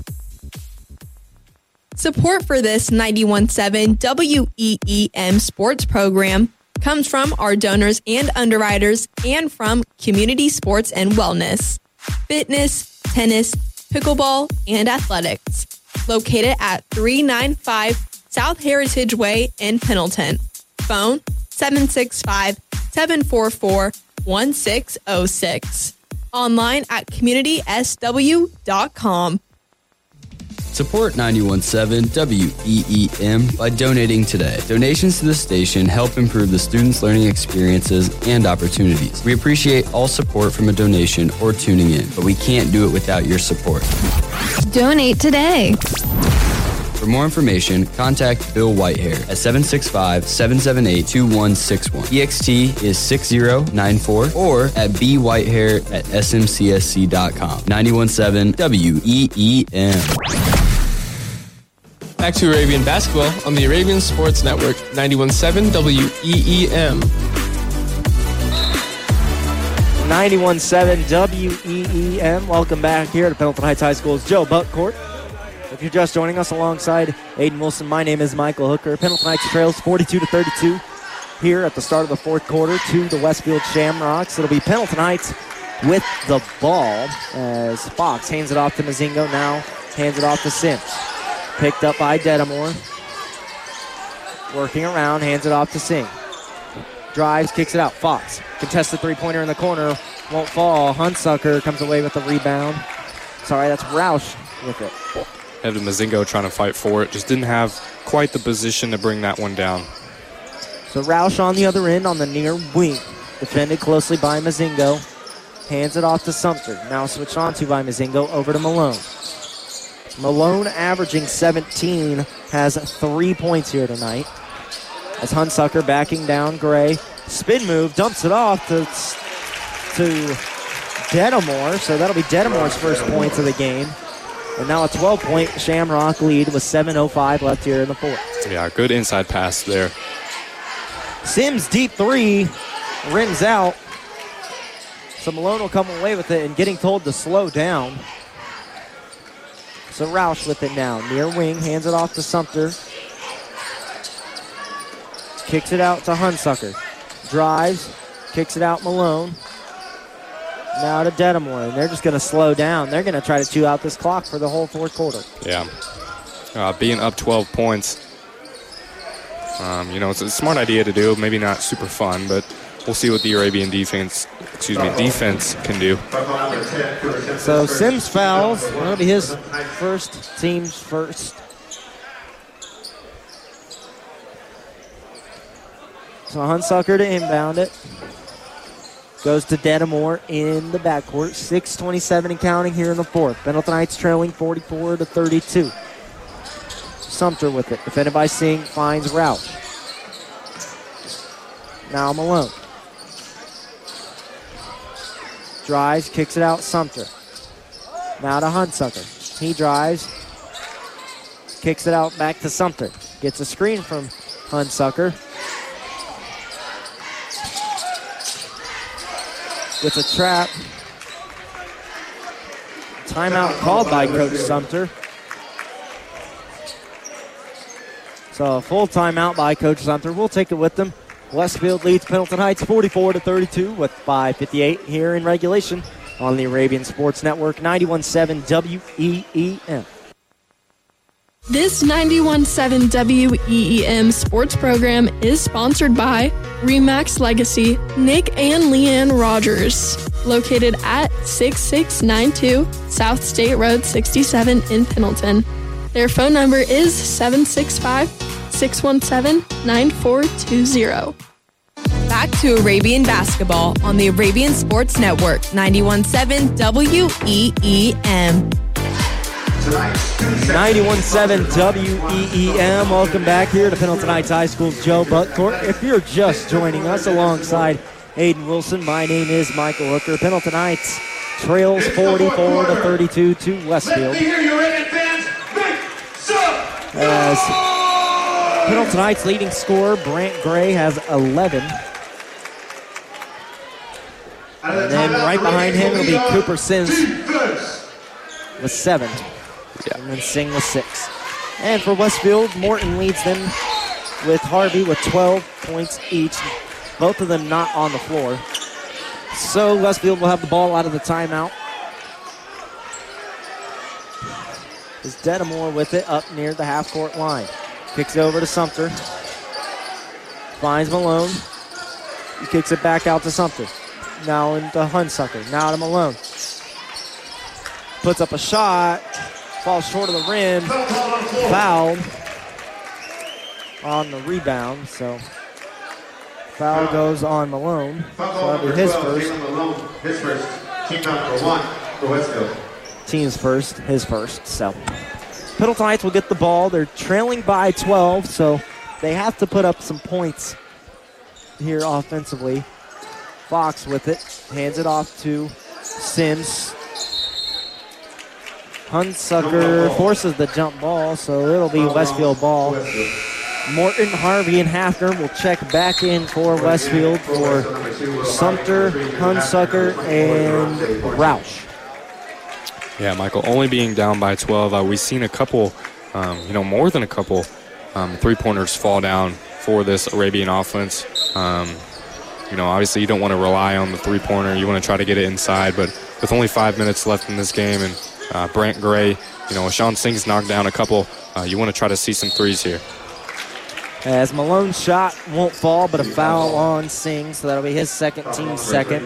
Support for this 91.7 WEEM sports program comes from our donors and underwriters and from Community Sports and Wellness, fitness, tennis, pickleball, and athletics. Located at 395 South Heritage Way in Pendleton. Phone 765-744-1606. Online at communitysw.com. Support 91.7 WEEM by donating today. Donations to the station help improve the students' learning experiences and opportunities. We appreciate all support from a donation or tuning in, but we can't do it without your support. Donate today. For more information, contact Bill Whitehair at 765-778-2161. EXT is 6094 or at bwhitehair@smcsc.com. 91.7 WEEM. Back to Arabian basketball on the Arabian Sports Network, 91.7 WEEM. 91.7 WEEM. Welcome back here to Pendleton Heights High School's Joe Buckcourt. If you're just joining us alongside Aiden Wilson, my name is Michael Hooker. Pendleton Heights trails 42-32 here at the start of the fourth quarter to the Westfield Shamrocks. It'll be Pendleton Heights with the ball as Fox hands it off to Mazingo. Now hands it off to Sims. Picked up by Dedamore. Working around, hands it off to Singh. Drives, kicks it out. Fox. Contested three-pointer in the corner. Won't fall. Hunsucker comes away with the rebound. Sorry, that's Roush with it. Evan Mazingo trying to fight for it. Just didn't have quite the position to bring that one down. So Roush on the other end on the near wing. Defended closely by Mazingo. Hands it off to Sumter. Now switched on to by Mazingo over to Malone. Malone averaging 17, has 3 points here tonight. As Hunsucker backing down Gray. Spin move, dumps it off to Dedamore. So that'll be Dedamore's first points of the game. And now a 12-point Shamrock lead with 7:05 left here in the fourth. Yeah, good inside pass there. Sims deep three, rims out. So Malone will come away with it and getting told to slow down. So Roush with it now. Near wing, hands it off to Sumter. Kicks it out to Hunsucker. Drives, kicks it out Malone. Now to Dedamore, and they're just going to slow down. They're going to try to chew out this clock for the whole fourth quarter. Yeah. Being up 12 points, it's a smart idea to do. Maybe not super fun, but we'll see what the Arabian defense can do. So Sims fouls. That'll be his first, team's first. So Hunsucker to inbound it. Goes to Dedamore in the backcourt. 6:27 and counting here in the fourth. Pendleton Heights trailing 44-32. Sumter with it. Defended by Singh. Finds Roush. Now Malone. Drives. Kicks it out. Sumter. Now to Hunsucker. He drives. Kicks it out back to Sumter. Gets a screen from Hunsucker. With a trap. Timeout called by Coach Sumter. So a full timeout by Coach Sumter. We'll take it with them. Westfield leads Pendleton Heights 44-32 with 5:58 here in regulation on the Arabian Sports Network, 91.7 WEEM. This 91.7 WEEM sports program is sponsored by Remax Legacy, Nick and Leanne Rogers, located at 6692 South State Road 67 in Pendleton. Their phone number is 765-617-9420. Back to Arabian basketball on the Arabian Sports Network, 91.7 WEEM. 91.7 WEEM. Welcome back here to Pendleton Heights High School's Joe Buckcourt. If you're just joining us alongside Aiden Wilson, my name is Michael Hooker. Pendleton Heights trails 44-32 to Westfield. As Pendleton Heights leading scorer Brant Gray has 11. And then right behind him will be Cooper Sims with 7. And then Singh with 6. And for Westfield, Morton leads them with Harvey with 12 points each. Both of them not on the floor. So Westfield will have the ball out of the timeout. Is Dedamore with it up near the half-court line. Kicks it over to Sumter. Finds Malone. He kicks it back out to Sumter. Now into Hunsucker. Now to Malone. Puts up a shot. Falls short of the rim. Fouled on the rebound. So foul goes on Malone. So that'll be his first. His first. Team number 1 for Westfield. Team's first. His first. So Pendleton Heights will get the ball. They're trailing by 12, so they have to put up some points here offensively. Fox with it. Hands it off to Sims. Hunsucker forces the jump ball, so it'll be Westfield ball. Morton, Harvey, and Hafner will check back in for Westfield for Sumter, Hunsucker, and Roush. Yeah, Michael, only being down by 12, we've seen a couple, more than a couple three-pointers fall down for this Arabian offense. Obviously you don't want to rely on the three-pointer. You want to try to get it inside, but with only 5 minutes left in this game and Brant Gray, Sean Singh's knocked down a couple, you want to try to see some threes here. As Malone's shot won't fall, but a foul on Singh, so that'll be his second, team second.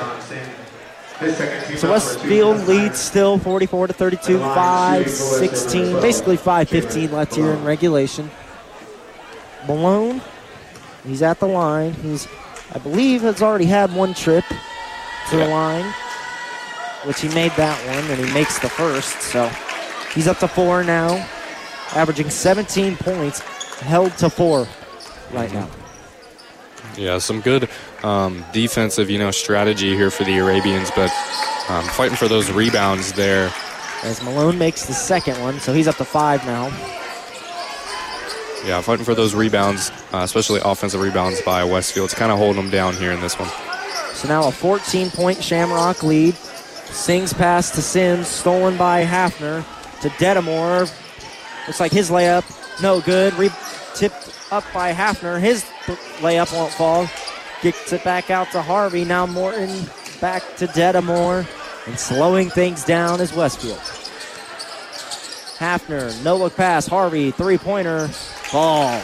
So Westfield leads still 44-32, 5:16, basically 5:15 left here in regulation. Malone, he's at the line. I believe, has already had one trip to the line, which he made that one, and he makes the first. So he's up to 4 now, averaging 17 points, held to 4 right now. Yeah, some good defensive, strategy here for the Arabians, but fighting for those rebounds there. As Malone makes the second one, so he's up to 5 now. Yeah, fighting for those rebounds, especially offensive rebounds by Westfield. It's kind of holding them down here in this one. So now a 14-point Shamrock lead. Singh's pass to Sims, stolen by Hafner to Dedamore. Looks like his layup, no good. Tipped up by Hafner. His layup won't fall. Gets it back out to Harvey. Now Morton back to Dedamore. And slowing things down is Westfield. Hafner, no-look pass. Harvey, three-pointer, falls.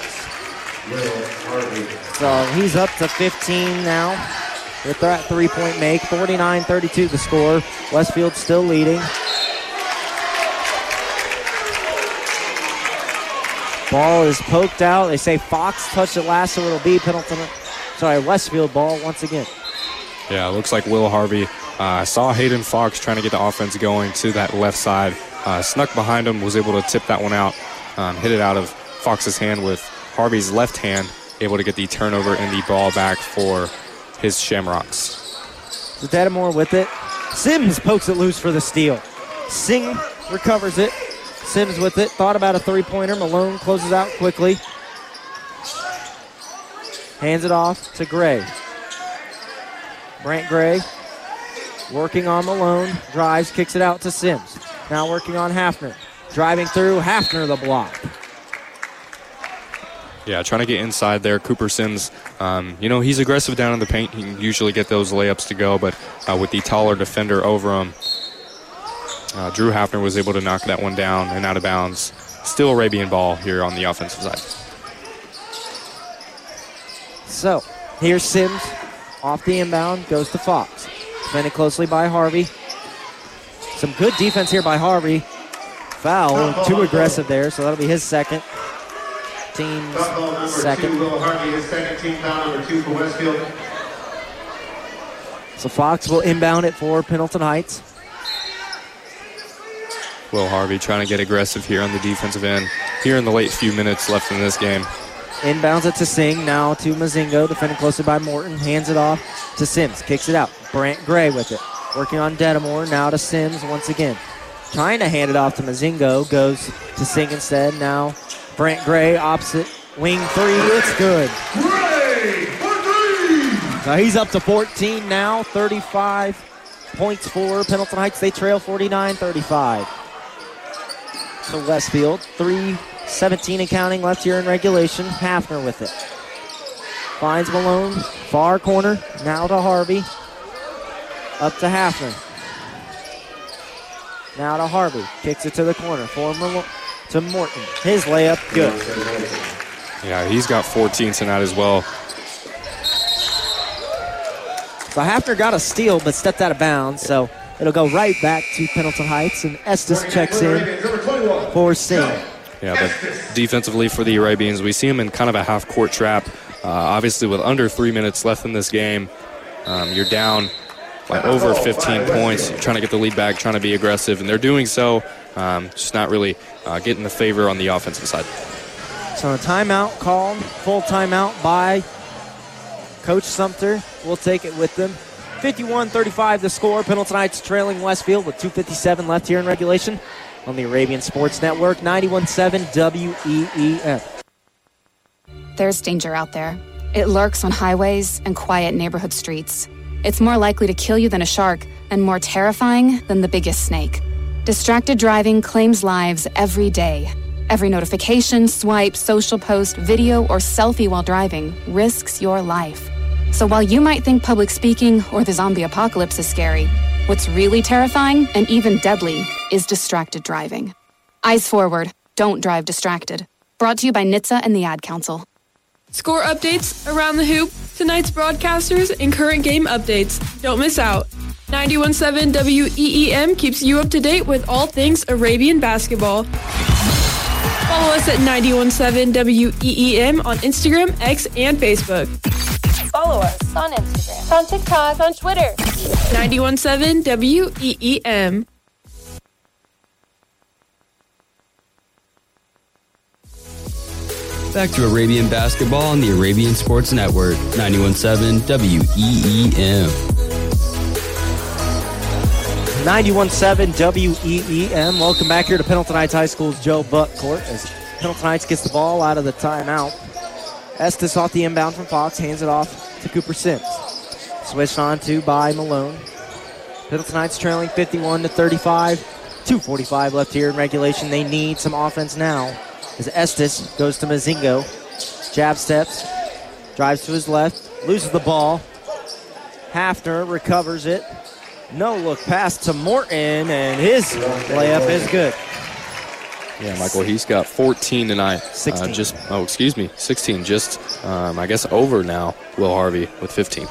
So he's up to 15 now with that three-point make. 49-32 the score. Westfield still leading. Ball is poked out. They say Fox touched it last, so it'll be Westfield ball once again. Yeah, it looks like Will Harvey saw Hayden Fox trying to get the offense going to that left side. Snuck behind him, was able to tip that one out, hit it out of Fox's hand with Harvey's left hand, able to get the turnover and the ball back for his Shamrocks. So Dedamore with it. Sims pokes it loose for the steal. Singh recovers it. Sims with it. Thought about a three-pointer. Malone closes out quickly. Hands it off to Gray. Brant Gray working on Malone. Drives, kicks it out to Sims. Now working on Hafner. Driving through. Hafner the block. Yeah, trying to get inside there. Cooper Sims, he's aggressive down in the paint. He can usually get those layups to go, but with the taller defender over him, Drew Hafner was able to knock that one down and out of bounds. Still Arabian ball here on the offensive side. So, here's Sims. Off the inbound, goes to Fox. Defended closely by Harvey. Some good defense here by Harvey. Foul, too aggressive there, so that'll be his second. Team's second. Will Harvey, his second, team foul number 2 for Westfield. So Fox will inbound it for Pendleton Heights. Will Harvey trying to get aggressive here on the defensive end. Here in the late few minutes left in this game. Inbounds it to Singh, now to Mazingo, defended closely by Morton. Hands it off to Sims, kicks it out. Brant Gray with it. Working on Dedamore, now to Sims once again. Trying to hand it off to Mazingo, goes to Singh instead. Now Brant Gray, opposite wing three, it's good. So he's up to 14 now, 35 points for Pendleton Heights. They trail 49-35. So Westfield, 3:17 and counting left here in regulation. Hafner with it. Finds Malone, far corner, now to Harvey. Up to Hafner. Now to Harvey, kicks it to the corner for to Morton. His layup, good. Yeah, he's got 14 tonight as well. So Hafner got a steal but stepped out of bounds, so it'll go right back to Pendleton Heights, and Estes checks in for Singh. Yeah, but defensively for the Arabians, we see them in kind of a half-court trap. Obviously, with under 3 minutes left in this game, you're down by over 15 points. You're trying to get the lead back, trying to be aggressive, and they're doing so, just not really getting the favor on the offensive side. So a timeout called, full timeout by Coach Sumter. We'll take it with them. 51-35 the score. Pendleton Heights trailing Westfield with 2:57 left here in regulation on the Arabian Sports Network, 91.7 WEEM. There's danger out there. It lurks on highways and quiet neighborhood streets. It's more likely to kill you than a shark and more terrifying than the biggest snake. Distracted driving claims lives every day. Every notification, swipe, social post, video, or selfie while driving risks your life. So while you might think public speaking or the zombie apocalypse is scary, what's really terrifying and even deadly is distracted driving. Eyes forward. Don't drive distracted. Brought to you by NHTSA and the Ad Council. Score updates, around the hoop, tonight's broadcasters, and current game updates. Don't miss out. 91.7 WEEM keeps you up to date with all things Arabian basketball. Follow us at 91.7 WEEM on Instagram, X, and Facebook. Follow us on Instagram, on TikTok, on Twitter. 91.7 WEEM. Back to Arabian basketball on the Arabian Sports Network, 91.7 WEEM. 91.7 WEEM. Welcome back here to Pendleton Heights High School's Joe Buck Court as Pendleton Heights gets the ball out of the timeout. Estes off the inbound from Fox, hands it off to Cooper Sims. Switched on to by Malone. Pendleton Heights trailing 51-35. 2:45 left here in regulation. They need some offense now as Estes goes to Mazingo. Jab steps, drives to his left, loses the ball. Hafner recovers it. No look pass to Morton, and his layup is good. Yeah, Michael, he's got 14 tonight. 16. 16. Just, I guess, over now, Will Harvey with 15.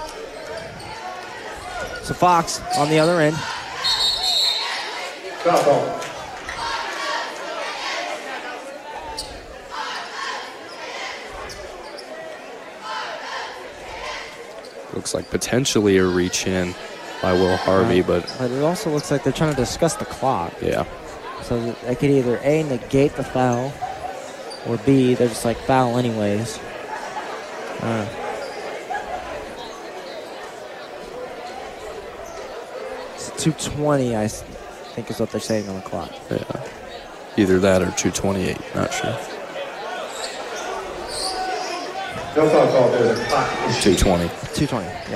So Fox on the other end. Looks like potentially a reach in by Will Harvey, but it also looks like they're trying to discuss the clock. Yeah. So they could either A, negate the foul, or B, they're just like foul anyways. It's 2:20, I think is what they're saying on the clock. Yeah. Either that or 2:28, not sure. 2:20. 2:20, yeah.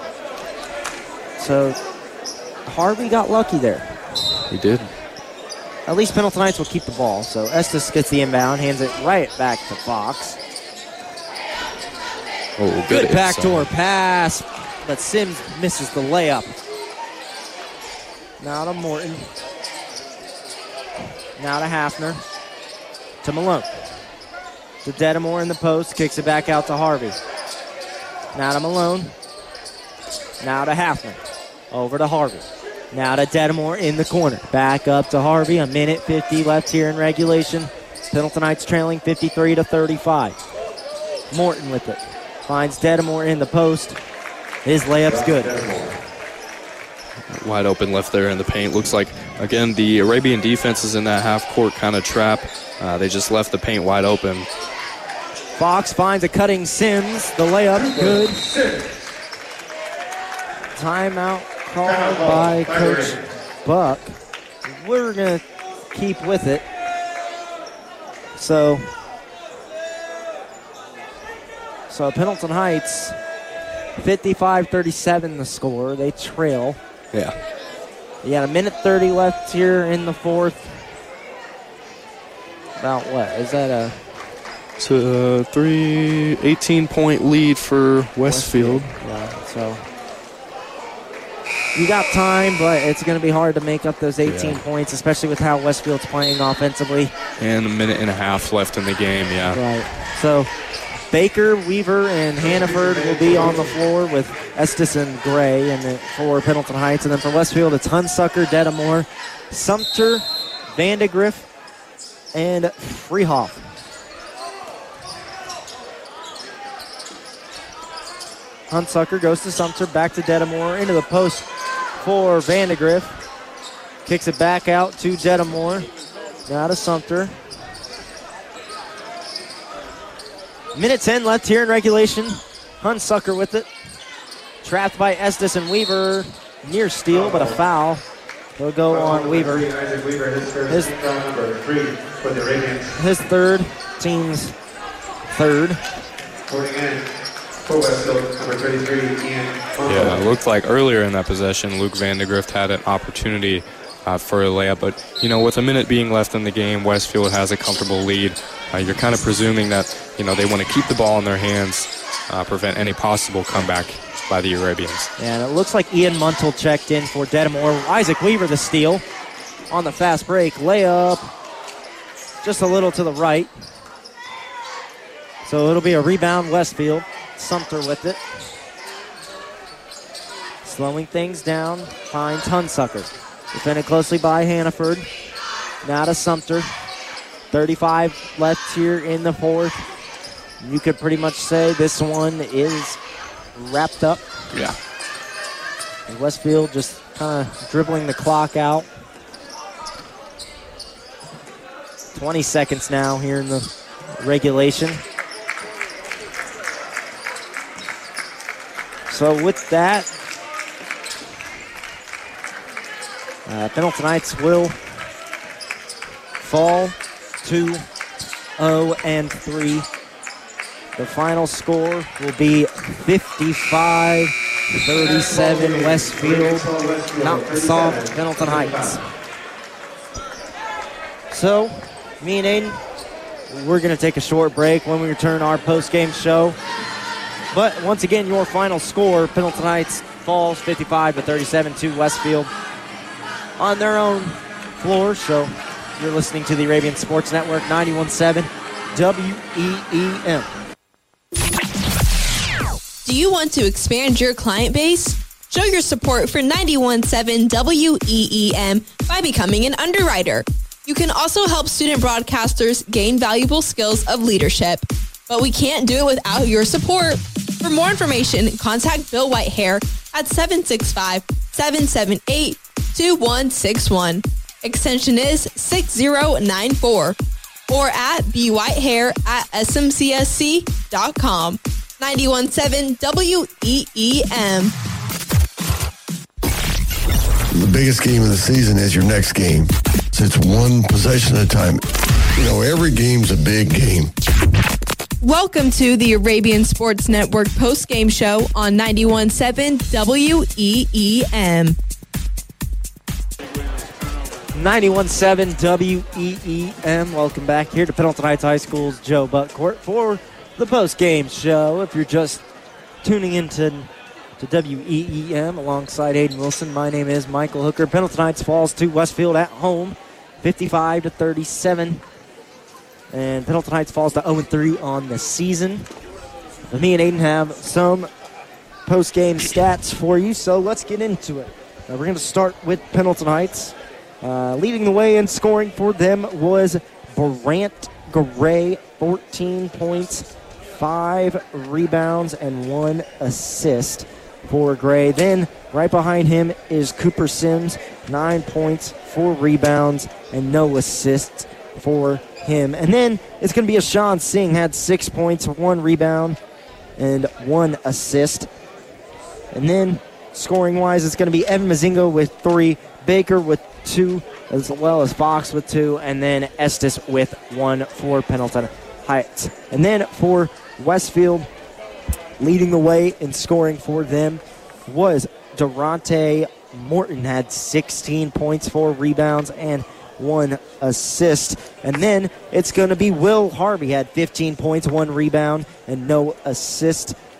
So Harvey got lucky there. He did. At least Pendleton Heights will keep the ball. So Estes gets the inbound, hands it right back to Fox. Oh, good backdoor pass, but Sims misses the layup. Now to Morton. Now to Hafner. To Malone. To Dedamore in the post, kicks it back out to Harvey. Now to Malone. Now to Hafner. Over to Harvey. Now to Dedamore in the corner. Back up to Harvey. 1:50 left here in regulation. Pendleton Heights trailing 53-35. Morton with it. Finds Dedamore in the post. His layup's good. Wide open left there in the paint. Looks like, again, the Arabian defense is in that half-court kind of trap. They just left the paint wide open. Fox finds a cutting Sims. The layup good. Timeout called by Coach Buck. We're going to keep with it. So Pendleton Heights, 55-37 the score. They trail. Yeah. You got 1:30 left here in the fourth. About what? Is that a... It's a 18-point lead for Westfield. Yeah, so You got time, but it's going to be hard to make up those 18 points, especially with how Westfield's playing offensively. And a minute and a half left in the game, Right. So Baker, Weaver, and Hannaford will be on the floor with Estes and Gray, and then for Pendleton Heights. And then for Westfield, it's Hunsucker, Dedamore, Sumter, Vandegrift, and Freehoff. Hunsucker goes to Sumter, back to Dedamore, into the post for Vandegrift. Kicks it back out to Dedamore. Now to Sumter. Minute 10 left here in regulation. Hunsucker with it. Trapped by Estes and Weaver. Near steal, but a foul. He'll go on Weaver. His third, team's third. Yeah, it looked like earlier in that possession, Luke Vandegrift had an opportunity for a layup. But, with a minute being left in the game, Westfield has a comfortable lead. You're kind of presuming that, they want to keep the ball in their hands, prevent any possible comeback by the Arabians. And it looks like Ian Muntle checked in for Dedamore. Isaac Weaver the steal on the fast break. Layup just a little to the right. So it'll be a rebound Westfield. Sumter with it. Slowing things down, finds Hunsucker. Defended closely by Hannaford. Now to Sumter. 35 left here in the fourth. You could pretty much say this one is wrapped up. Yeah. And Westfield just kind of dribbling the clock out. 20 seconds now here in the regulation. So with that, Pendleton Heights will fall to 0-3. The final score will be 55-37 Westfield, Mountain Soft, Pendleton Heights. So, me and Aiden, we're going to take a short break. When we return, our post-game show. But once again, your final score, Pendleton Heights falls 55-37 to Westfield on their own floor. So you're listening to the Arabian Sports Network, 91.7 WEEM. Do you want to expand your client base? Show your support for 91.7 WEEM by becoming an underwriter. You can also help student broadcasters gain valuable skills of leadership. But we can't do it without your support. For more information, contact Bill Whitehair at 765-778-2161. Extension is 6094. Or at bwhitehair@smcsc.com. 91.7 WEEM. The biggest game of the season is your next game. So it's one possession at a time. Every game's a big game. Welcome to the Arabian Sports Network post-game show on 91.7 WEEM. 91.7 WEEM. Welcome back here to Pendleton Heights High School's Joe Buckcourt for the post-game show. If you're just tuning into WEEM alongside Aiden Wilson, my name is Michael Hooker. Pendleton Heights falls to Westfield at home, 55-37. And Pendleton Heights falls to 0-3 on the season. But me and Aiden have some post-game stats for you, so let's get into it. We're going to start with Pendleton Heights. Leading the way in scoring for them was Brant Gray, 14 points, 5 rebounds, and 1 assist for Gray. Then right behind him is Cooper Sims, 9 points, 4 rebounds, and no assists for him. And then it's going to be Ashawn Singh, had 6 points, 1 rebound, and 1 assist. And then scoring-wise, it's going to be Evan Mazingo with 3, Baker with 2, as well as Fox with 2, and then Estes with 1 for Pendleton Heights. And then for Westfield, leading the way in scoring for them was Durante Morton, had 16 points, 4 rebounds, and 1 assist. And then it's going to be Will Harvey, had 15 points, 1 rebound, and no assist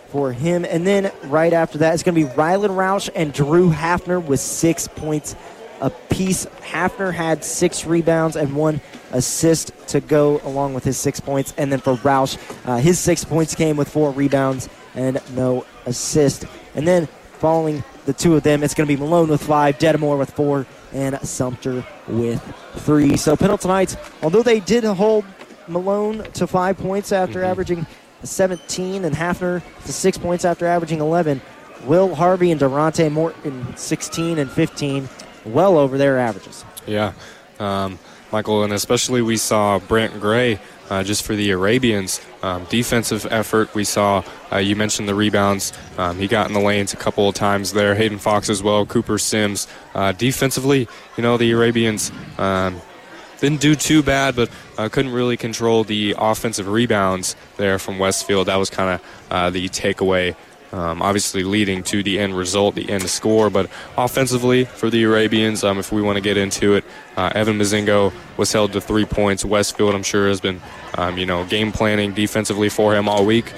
for him. And then right after that, it's going to be Rylan Roush and Drew Hafner with 6 points apiece. Hafner had 6 rebounds and 1 assist to go along with his 6 points. And then for Roush, his 6 points came with 4 rebounds and no assist. And then following the two of them, it's going to be Malone with 5, Dedamore with 4, and Sumter with 3. So Pendleton Heights, although they did hold Malone to 5 points after averaging 17 and Hafner to 6 points after averaging 11, Will Harvey and Durante Morton 16 and 15, well over their averages. Yeah, Michael, and especially we saw Brant Gray just for the Arabians. Defensive effort, we saw, you mentioned the rebounds. He got in the lanes a couple of times there. Hayden Fox as well, Cooper Sims. Defensively, the Arabians didn't do too bad, but couldn't really control the offensive rebounds there from Westfield. That was kind of the takeaway, obviously leading to the end result, the end score. But offensively for the Arabians, if we want to get into it, Evan Mazingo was held to 3 points. Westfield, I'm sure, has been, game planning defensively for him all week.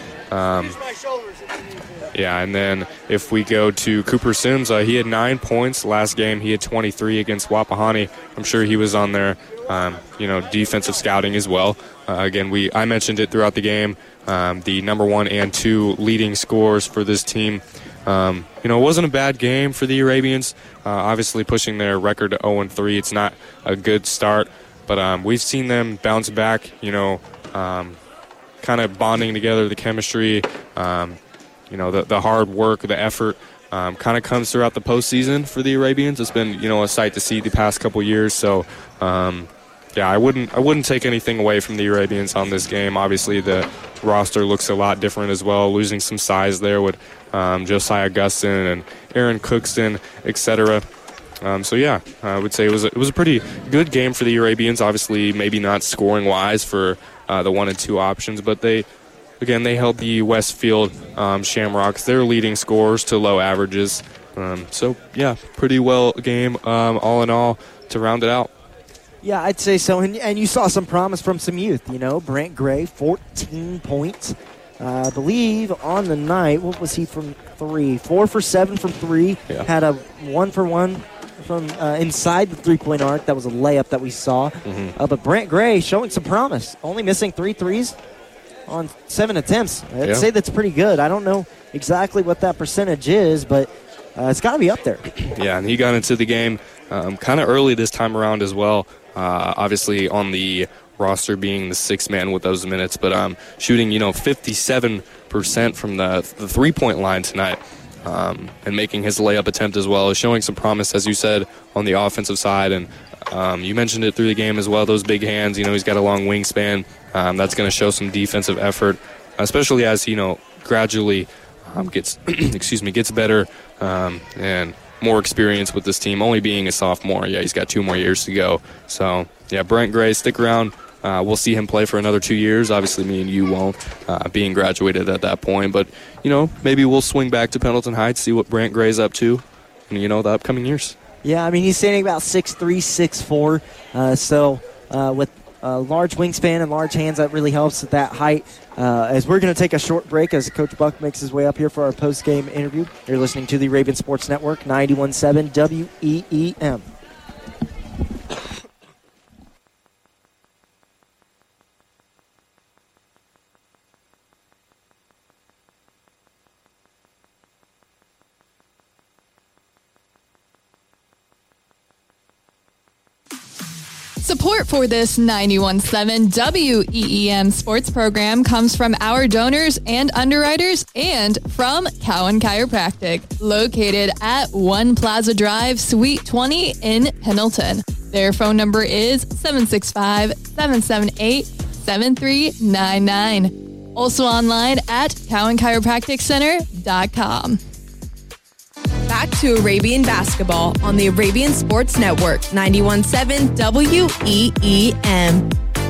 Yeah, and then if we go to Cooper Sims, he had 9 points. Last game, he had 23 against Wapahani. I'm sure he was on there, defensive scouting as well. Again, I mentioned it throughout the game, the number 1 and 2 leading scorers for this team. It wasn't a bad game for the Arabians, obviously pushing their record to 0-3. It's not a good start, but we've seen them bounce back, kind of bonding together, the chemistry, the hard work, the effort kind of comes throughout the postseason for the Arabians. It's been, a sight to see the past couple years. So, I wouldn't take anything away from the Arabians on this game. Obviously, the roster looks a lot different as well, losing some size there with Josiah Gustin and Aaron Cookston, etc. I would say it was a pretty good game for the Arabians. Obviously, maybe not scoring wise for the 1 and 2 options, but they held the Westfield Shamrocks, their leading scorers, to low averages. Pretty well game all in all to round it out. Yeah, I'd say so. And you saw some promise from some youth, Brant Gray, 14 points. I believe on the night, what was he from 3? 4 for 7 from 3. Yeah. Had a 1 for 1 from inside the three-point arc. That was a layup that we saw. But Brant Gray showing some promise, only missing 3 threes on 7 attempts. I'd say that's pretty good. I don't know exactly what that percentage is, but it's got to be up there. Yeah, and he got into the game kind of early this time around as well. Obviously on the roster being the 6th man with those minutes, but shooting 57% from the three-point line tonight, and making his layup attempt as well, showing some promise, as you said, on the offensive side. And you mentioned it through the game as well, those big hands. He's got a long wingspan. That's going to show some defensive effort, especially as gradually gets better and more experience with this team, only being a sophomore. Yeah, he's got 2 more years to go. So, Brant Gray, stick around. We'll see him play for another 2 years. Obviously, me and you won't, being graduated at that point. But, maybe we'll swing back to Pendleton Heights, see what Brant Gray's up to in, the upcoming years. Yeah, he's standing about 6'3", 6'4". So with large wingspan and large hands, that really helps at that height. As we're going to take a short break as Coach Buck makes his way up here for our post-game interview. You're listening to the Arabian Sports Network, 91.7 WEEM. Support for this 91.7 WEEM sports program comes from our donors and underwriters and from Cowan Chiropractic, located at 1 Plaza Drive, Suite 20 in Pendleton. Their phone number is 765-778-7399. Also online at CowanChiropracticCenter.com. Back to Arabian basketball on the Arabian Sports Network, 91.7 WEEM.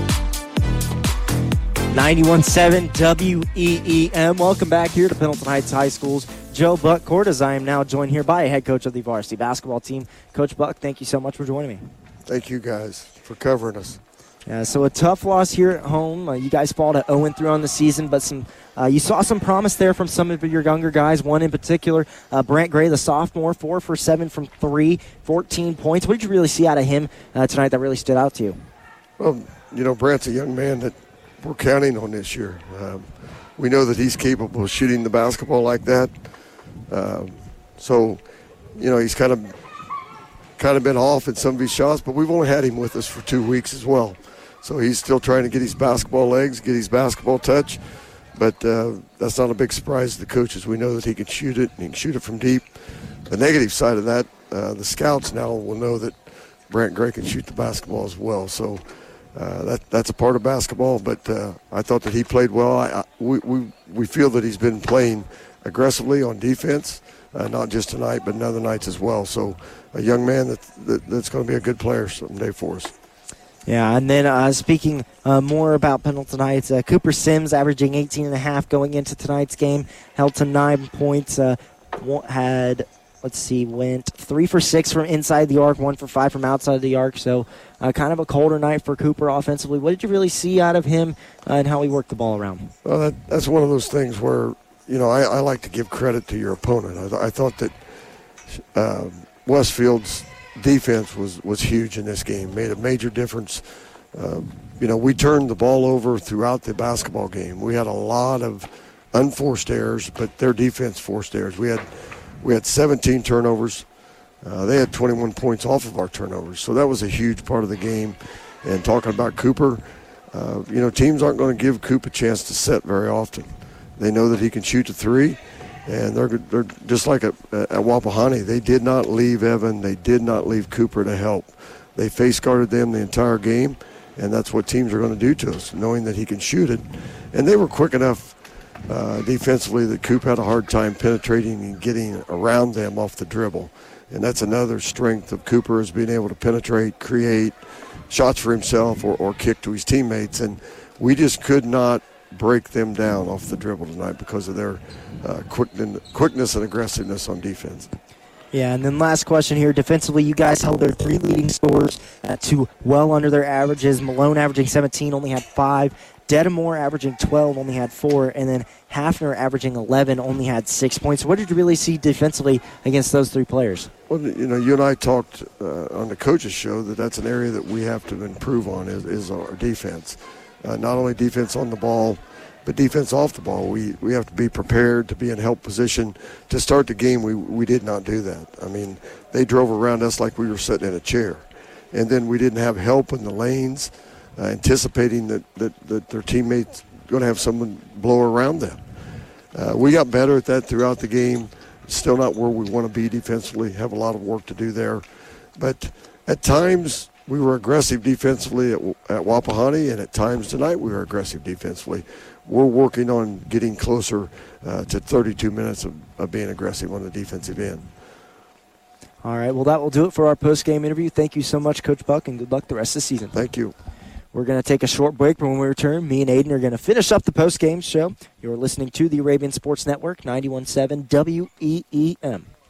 91.7 WEEM. Welcome back here to Pendleton Heights High School's Joe Buck Court, as I am now joined here by a head coach of the varsity basketball team. Coach Buck, thank you so much for joining me. Thank you guys for covering us. Yeah, so a tough loss here at home. You guys fall to 0-3 on the season, but you saw some promise there from some of your younger guys. One in particular, Brant Gray, the sophomore, 4 for 7 from 3, 14 points. What did you really see out of him tonight that really stood out to you? Well, Brant's a young man that we're counting on this year. We know that he's capable of shooting the basketball like that. So, he's kind of been off in some of his shots, but we've only had him with us for 2 weeks as well. So he's still trying to get his basketball legs, get his basketball touch. But that's not a big surprise to the coaches. We know that he can shoot it, and he can shoot it from deep. The negative side of that, the scouts now will know that Brant Gray can shoot the basketball as well. So that's a part of basketball. But I thought that he played well. We feel that he's been playing aggressively on defense, not just tonight, but in other nights as well. So a young man that's going to be a good player someday for us. Yeah, and then speaking more about Pendleton Heights, Cooper Sims averaging 18.5 going into tonight's game, held to 9 points, went 3 for 6 from inside the arc, 1 for 5 from outside the arc, so kind of a colder night for Cooper offensively. What did you really see out of him and how he worked the ball around? Well, that's one of those things where, I like to give credit to your opponent. I thought that Westfield's defense was huge in this game, made a major difference. We turned the ball over throughout the basketball game. We had a lot of unforced errors, but their defense forced errors. We had 17 turnovers. They had 21 points off of our turnovers, so that was a huge part of the game. And talking about Cooper, teams aren't going to give Coop a chance to set very often. They know that he can shoot the three. And they're just like at Wapahani. They did not leave Evan. They did not leave Cooper to help. They face guarded them the entire game, and that's what teams are going to do to us, knowing that he can shoot it. And they were quick enough defensively that Coop had a hard time penetrating and getting around them off the dribble. And that's another strength of Cooper, is being able to penetrate, create shots for himself or kick to his teammates. And we just could not break them down off the dribble tonight because of their quickness and aggressiveness on defense. Yeah, and then last question here. Defensively, you guys held their 3 leading scorers to well under their averages. Malone averaging 17, only had 5. Dedamore averaging 12, only had 4. And then Hafner averaging 11, only had 6 points. What did you really see defensively against those 3 players? Well, you and I talked on the coaches show that's an area that we have to improve on is our defense. Not only defense on the ball, but defense off the ball. We have to be prepared to be in help position. To start the game, we did not do that. I mean, they drove around us like we were sitting in a chair. And then we didn't have help in the lanes, anticipating that their teammates going to have someone blow around them. We got better at that throughout the game. Still not where we want to be defensively. Have a lot of work to do there. But at times, we were aggressive defensively at Wapahani, and at times tonight we were aggressive defensively. We're working on getting closer to 32 minutes of being aggressive on the defensive end. All right, well, that will do it for our post-game interview. Thank you so much, Coach Buck, and good luck the rest of the season. Thank you. We're going to take a short break, but when we return, me and Aiden are going to finish up the post-game show. You're listening to the Arabian Sports Network, 91.7 WEEM.